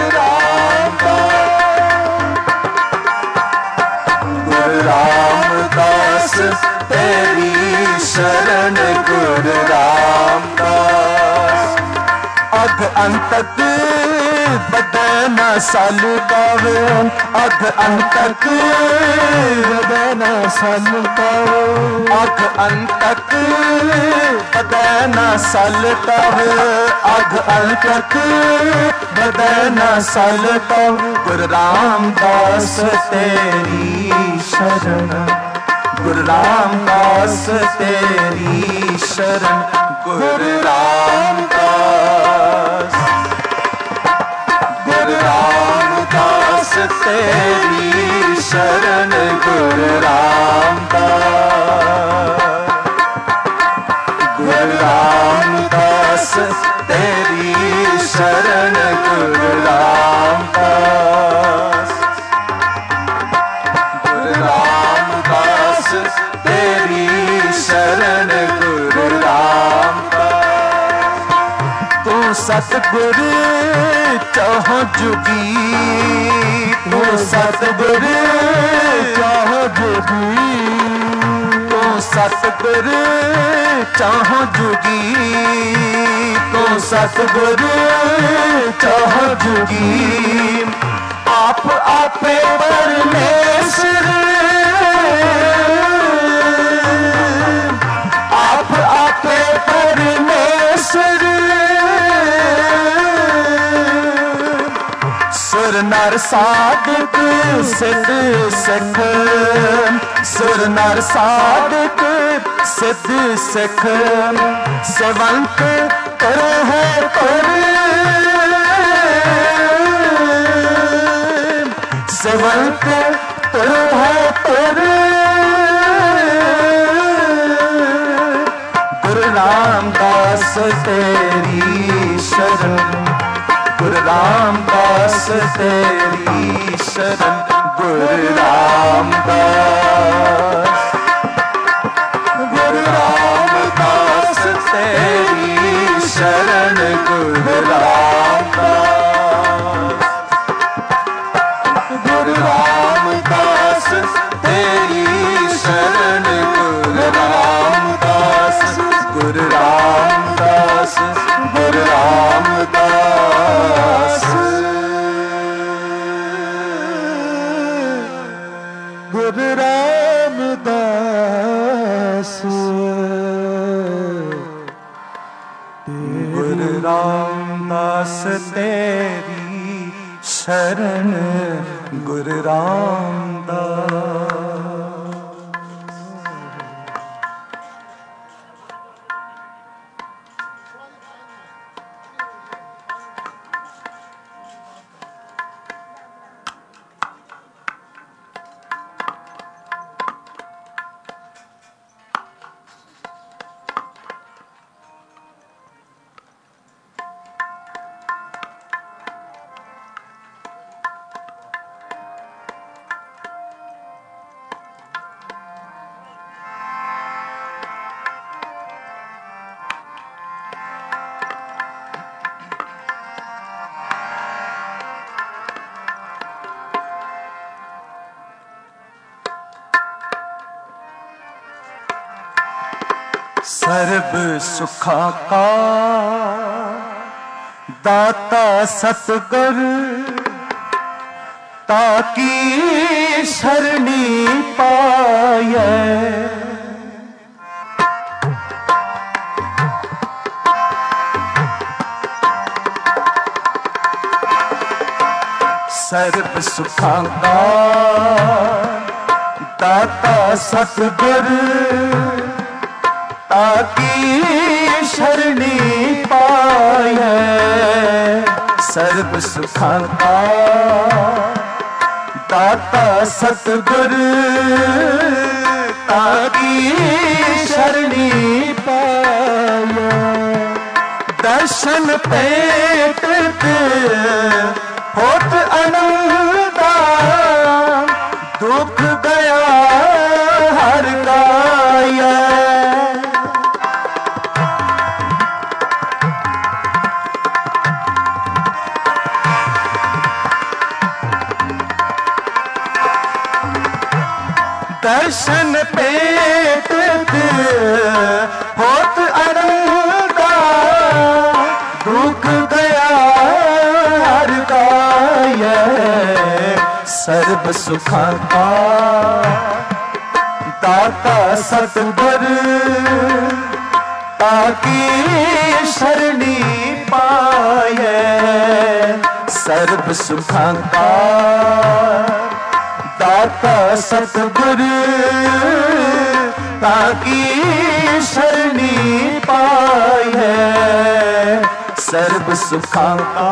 रामदास गुरु रामदास तेरी शरण गुरु रामदास अग अंतक बदन सल पावे अग अंतक बदन सल पावे अग अंतक बदन सल पावे अग अंतक बदन सल पावे गुरु रामदास तेरी शरण गुरु रामदास तेरी शरण गुरु रामदास गुरु रामदास तेरी शरण गुरु रामदास गुरु रामदास तेरी शरण गुरु रामदास गुरु रामदास तेरी शरण गुरु रामदास तू सतगुरु चाहो जुगी तू सतगुरु चाहो जुगी तू सतगुरु चाहो जुगी तू सतगुरु चाहो जुगी आप आपे परमेश्वर आप आपे परमेश्वर सुर नर साधक सिद्ध सिख सुर नर साधक सिद्ध सिख सेवंत करे है कर सेवंत करे है कर गुरु रामदास तेरी शरण गुरु रामदास तेरी शरण गुरु रामदास गुरु रामदास तेरी शरण गुरु रामदास गुरु रामदास तेरी शरण गुरु रामदास गुरु रामदास गुरु रामदास गुरु रामदास गुरु रामदास तेरी शरण गुरु रामदास सर्ब सुखा का दाता सतगुर ताकी शरणी पाए सर्ब सुखा का दाता सतगुर ताकी शरणी पाए सर्ब सुखां का दाता सतगुर ताकी शरणी पाया। दर्शन पेटत होत आनंदा दुख गया हर गाया। दर्शन पेटत होत आनंदा दुख गया हर गाया। सर्ब सुखां का दाता सतगुर ताकी शरणी पाए। सर्ब सुखां का दाता सतगुर ताकी शरणी पाए। सर्ब सुखां का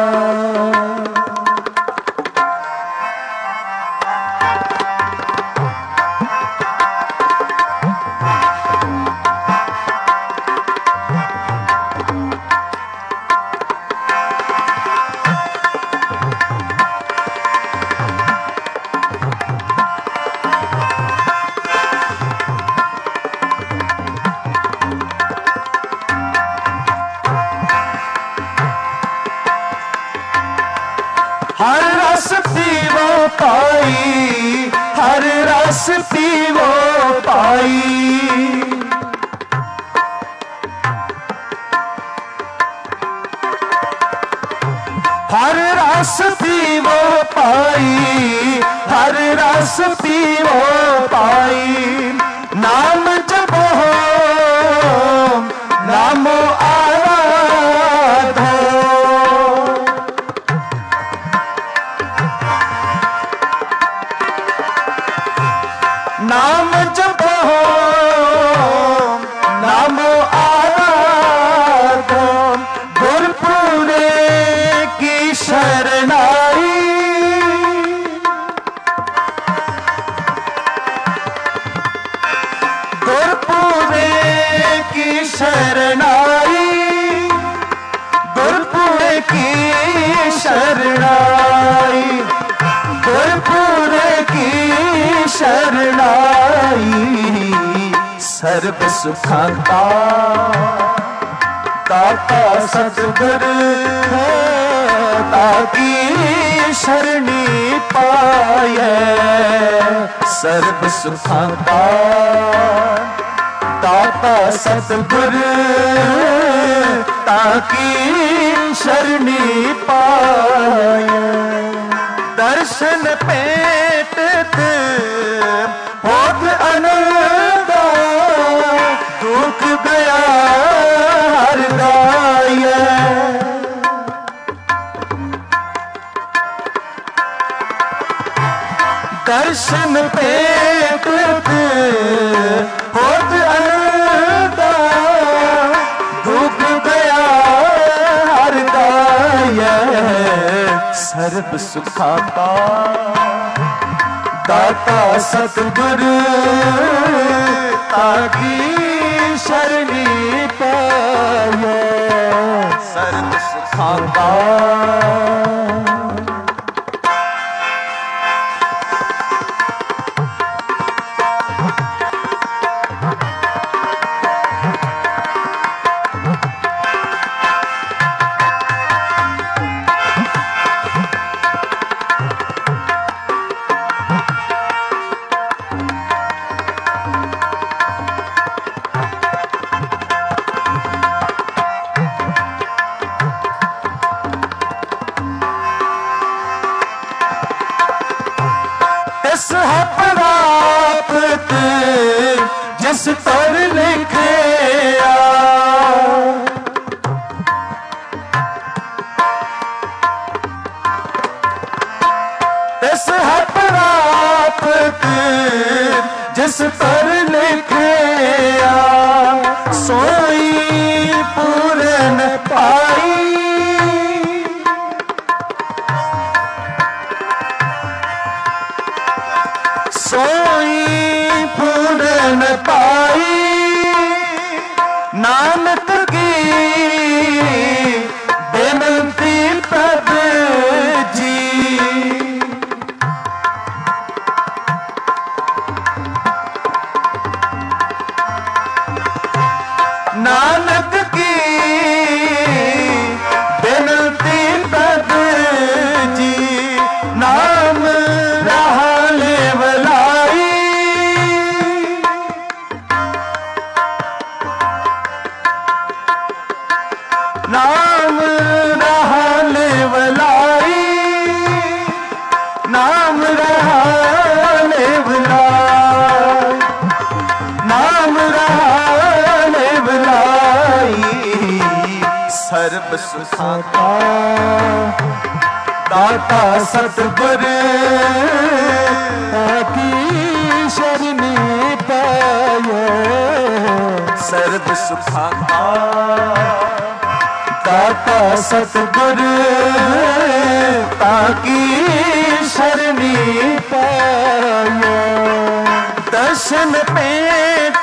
हर रस पीवो पाई, हर रस पीवो पाई। हर रस पीवो पाई, हर रस पीवो पाई। नाम जपो नामो आराधो। नाम जपो नामो आराधो। गुरपुरे की शरणाई, गुरपुरे की शरणाई, गुरपुरे की शरणाई, गुरपुरे की शरणाई। सर्ब सुखां का दाता सतगुर ताकी शरणी पाए। सर्ब सुखां का दाता सतगुर ताकी शरणी पाए। दर्शन पेटत होत आनंदा दुख गया हर गाया। दर्शन पेटत होत आनंदा दुख गया हर गाया। सर्ब सुखां का दाता सतगुर ताकी शरणी पाए। सर्ब सुखां का तिस है प्राप्त जिस पर लिखया। तिस है प्राप्त जिस पर लिखया। सोई पूरन पाई, नानक की बेनती प्रभु जी। नानक की बेनती प्रभु जी, नाम रहा लेवलाई। नाम रहा लेवलाई, नाम रहा लेवलाई, नाम रहा लेवलाई। सर्व सुखा का दाता सतगुर, ताकि शरणी पाए। सर्व सुखा का दाता सतगुर, ताकि शरणी पाए। दर्शन पेट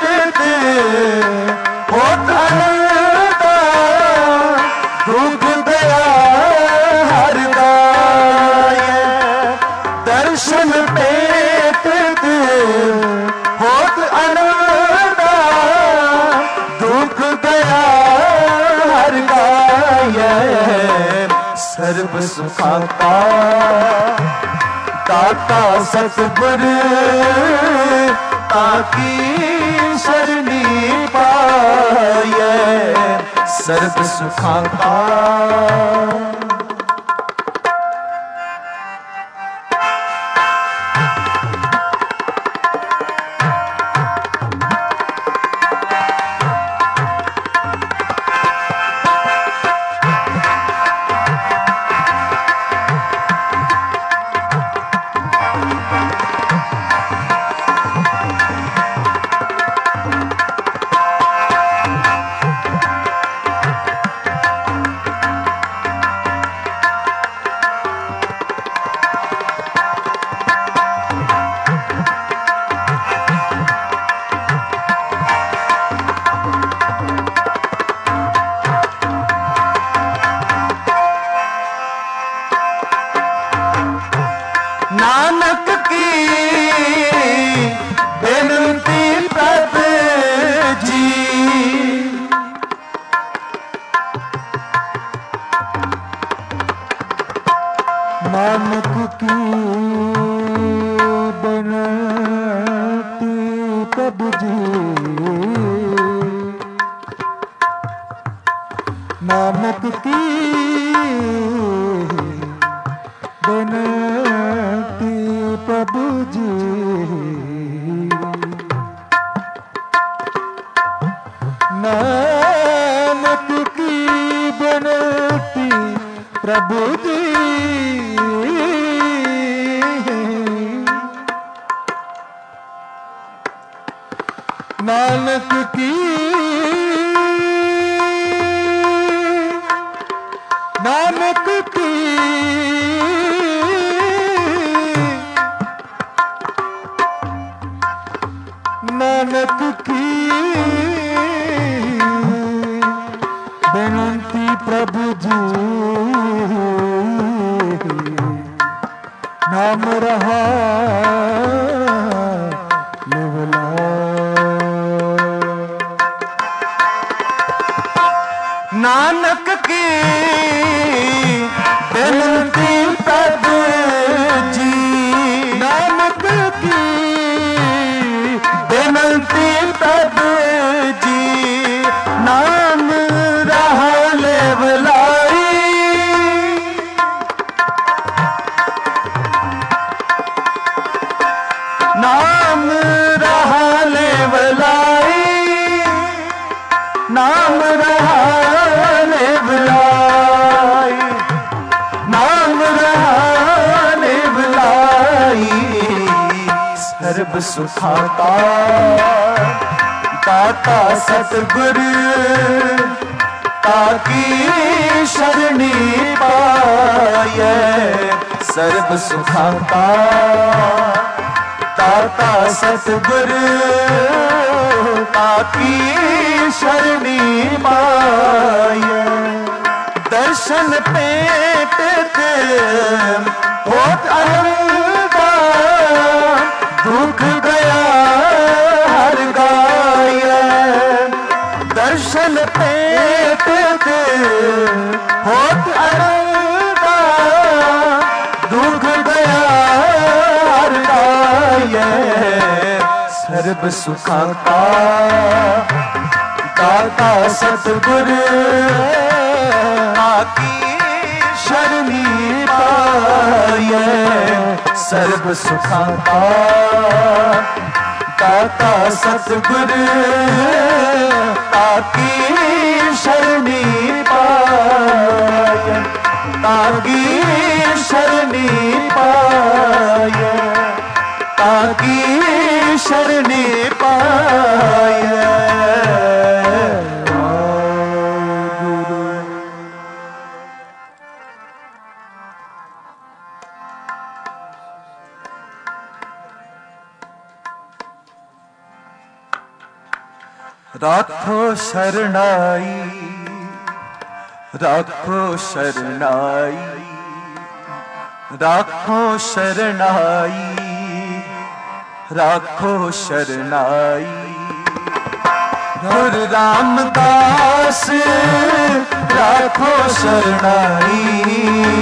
होता दुख दया हरदाय। दर्शन पेट होत अनदा, दुख दया हरदाय। सर्व सुखा का दाता सतगुर, ताकि शरणी पाए। सर्व सुखा का नानक की बेनती प्रभु जी। नानक की बेनती प्रभु जी। नानक की बेनती प्रभु जी। नानक की बेनती प्रभु जी। नानक की नानक की नानक की बेनती प्रभु जी। नाम रहा लेवला। नानक की बेनती प्रभु जी। नानक की बेनती प्रभु जी, नाम रहा लेवलाई। नाम रहा लेवलाई, नाम रहा लेवलाई, नाम रहा लेवलाई। सर्व सुखा का दाता सतगुर, ताकि शरणी पाए। सर्व सुखा का दाता सतगुर ताकी शरणी पाए। दर्शन पेट के होत आनंदा दुख गया हर गाय। दर्शन पेट के होत आनंदा दुख गया हर गाय। सर्व सुखा का दाता सतगुर ताकी शरणी पाए। सर्व सुखा का दाता सतगुर ताकी शरणी पाए। ताकी शरणी पाए। ताकी शरणी पाए। राखो शरणाई राखो शरणाई राखो शरणाई राखो शरणाई। गुरु रामदास राखो शरणाई।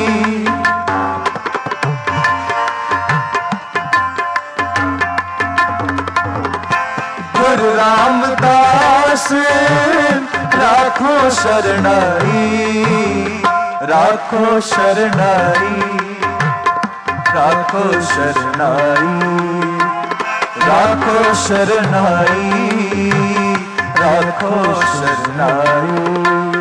गुरु रामदास राखो शरणाई। राखो शरणाई राखो शरणाई राखो शरणाई राखो शरणाई।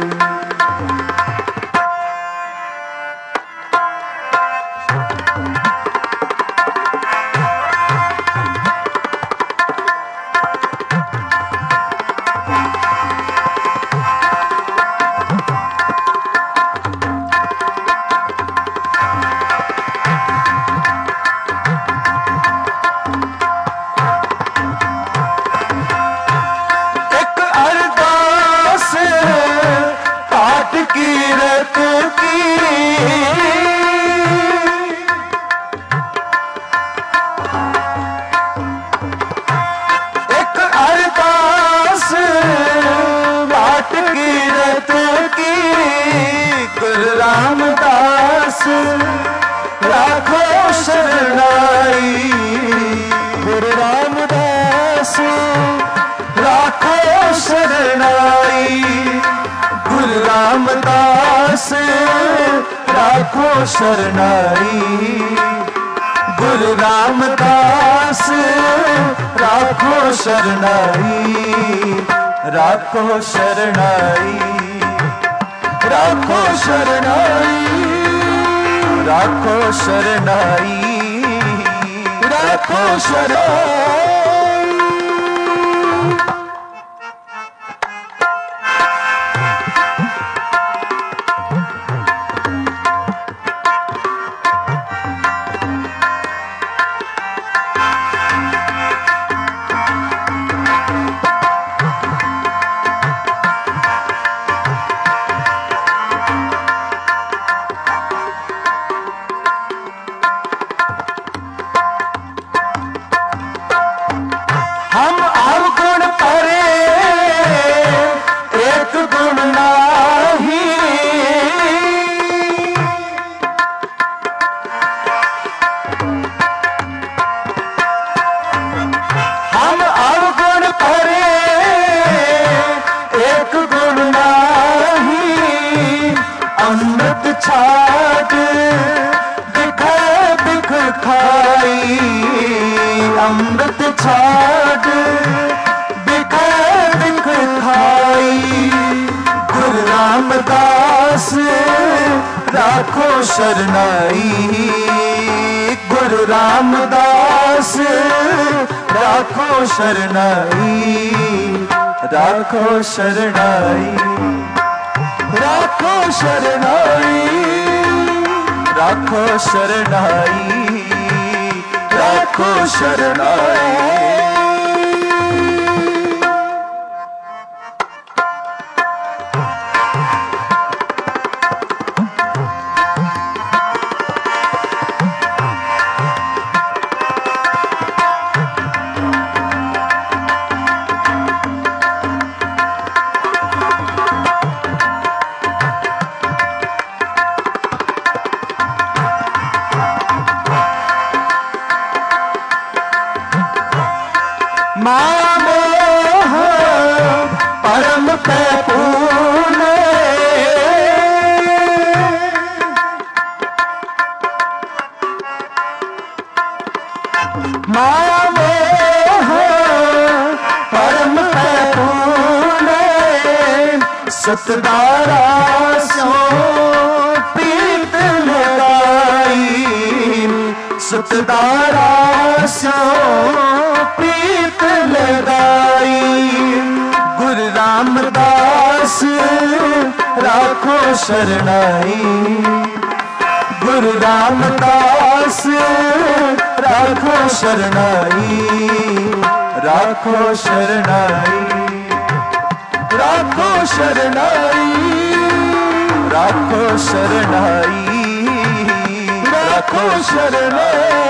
रामदास राखो शरणाई। गुरु रामदास राखो शरणाई। गुरु रामदास राखो शरणाई। गुरु रामदास राखो शरणाई। राखो शरणाई राखो शरणाई राखो शरणाई राखो शरणाई। छाट दिख दिख खाई। अमृत छाट दिख दिख खाई। गुरु रामदास राखो शरणाई। गुरु रामदास राखो शरणाई। राखो शरणाई राखो शरणाई राखो शरणाई राखो शरणाई। मामोह परम पे पूने, मामोह परम पे पूने, सतदारा सो प्रीत लगाई, सतदारा सो प्रीत लगाई। गुरु रामदास राखो शरणाई, गुरु रामदास राखो शरणाई, राखो शरणाई, राखो शरणाई, राखो शरणाई, राखो शरणाई।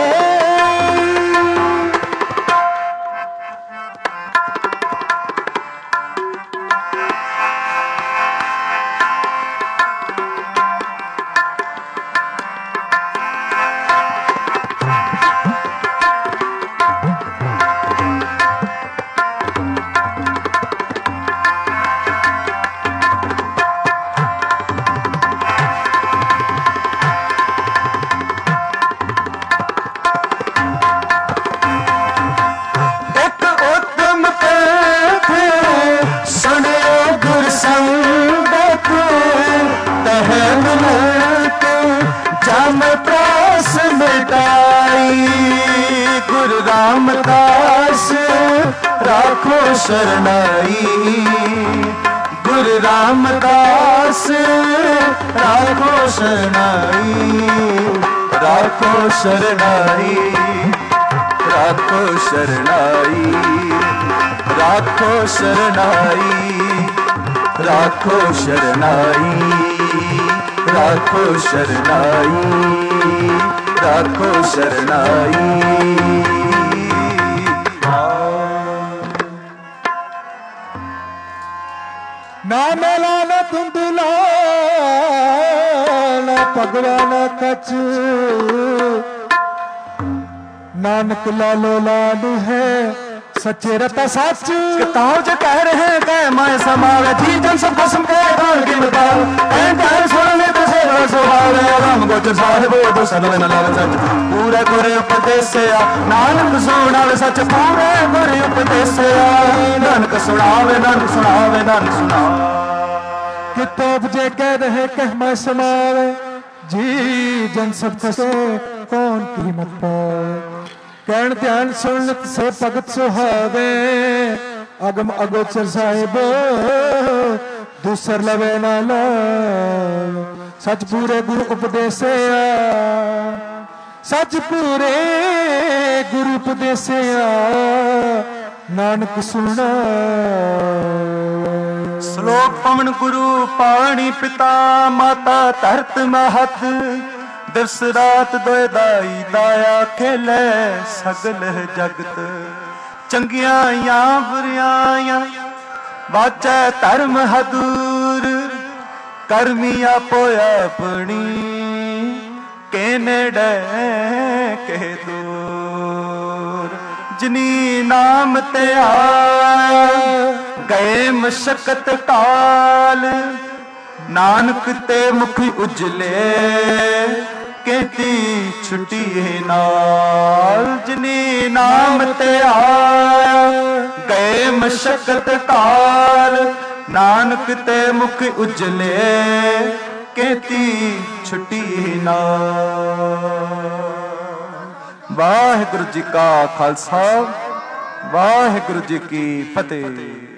जम प्रास मिटाई, गुरु रामदास राखो शरणाई, गुरु रामदास राखो शरणाई, राखो शरणाई, राखो शरणाई, राखो शरणाई, राखो शरणाई, राखो शरणाई, राखो शरणाई। ना मेला न धुंधला न पगला न कच, नानक लालो लाल है सच्चे रता सच। किताब जो कह रहे हैं कह माए समावे, जी जन सब कसम के दान की बताओ, कहर सुनने तो से स्वभाव है। राम गोचर साहिब तो सदवे न लाल सच, पूरे गुरे उपदेश नानक सुनावे सच, पूरे गुरे उपदेश नानक सुनावे, नानक सुनावे, नानक सुनावे। किताब जे कह रहे कह माए समावे, जी जन सब कसे कौन कीमत पाए। कहन ध्यान सुन से भगत सुहावे, अगम अगोचर साहिब दूसर लवे ना ला। सच पूरे गुरु उपदेसे, सच पूरे गुरु उपदेसे, नानक सुना। श्लोक पवन गुरु पाणी पिता, माता धरत महत, दिवस रात दोए दाई दाया, खेले सगल जगत। चंगियां या बुरियां वाचै धर्म हदूर, करमी आपो अपनी के नेड़े के दूर। जिनी नाम ते आया गए मशक्कत काल, नानक ते मुख उजले कहती छुट्टी नाल। जिनी नाम ते आया गए मशक्कत काल, नानक ते मुख उजले कहती छुट्टी नाल। वाहिगुरु जी का खालसा, वाहिगुरु जी की फतेह।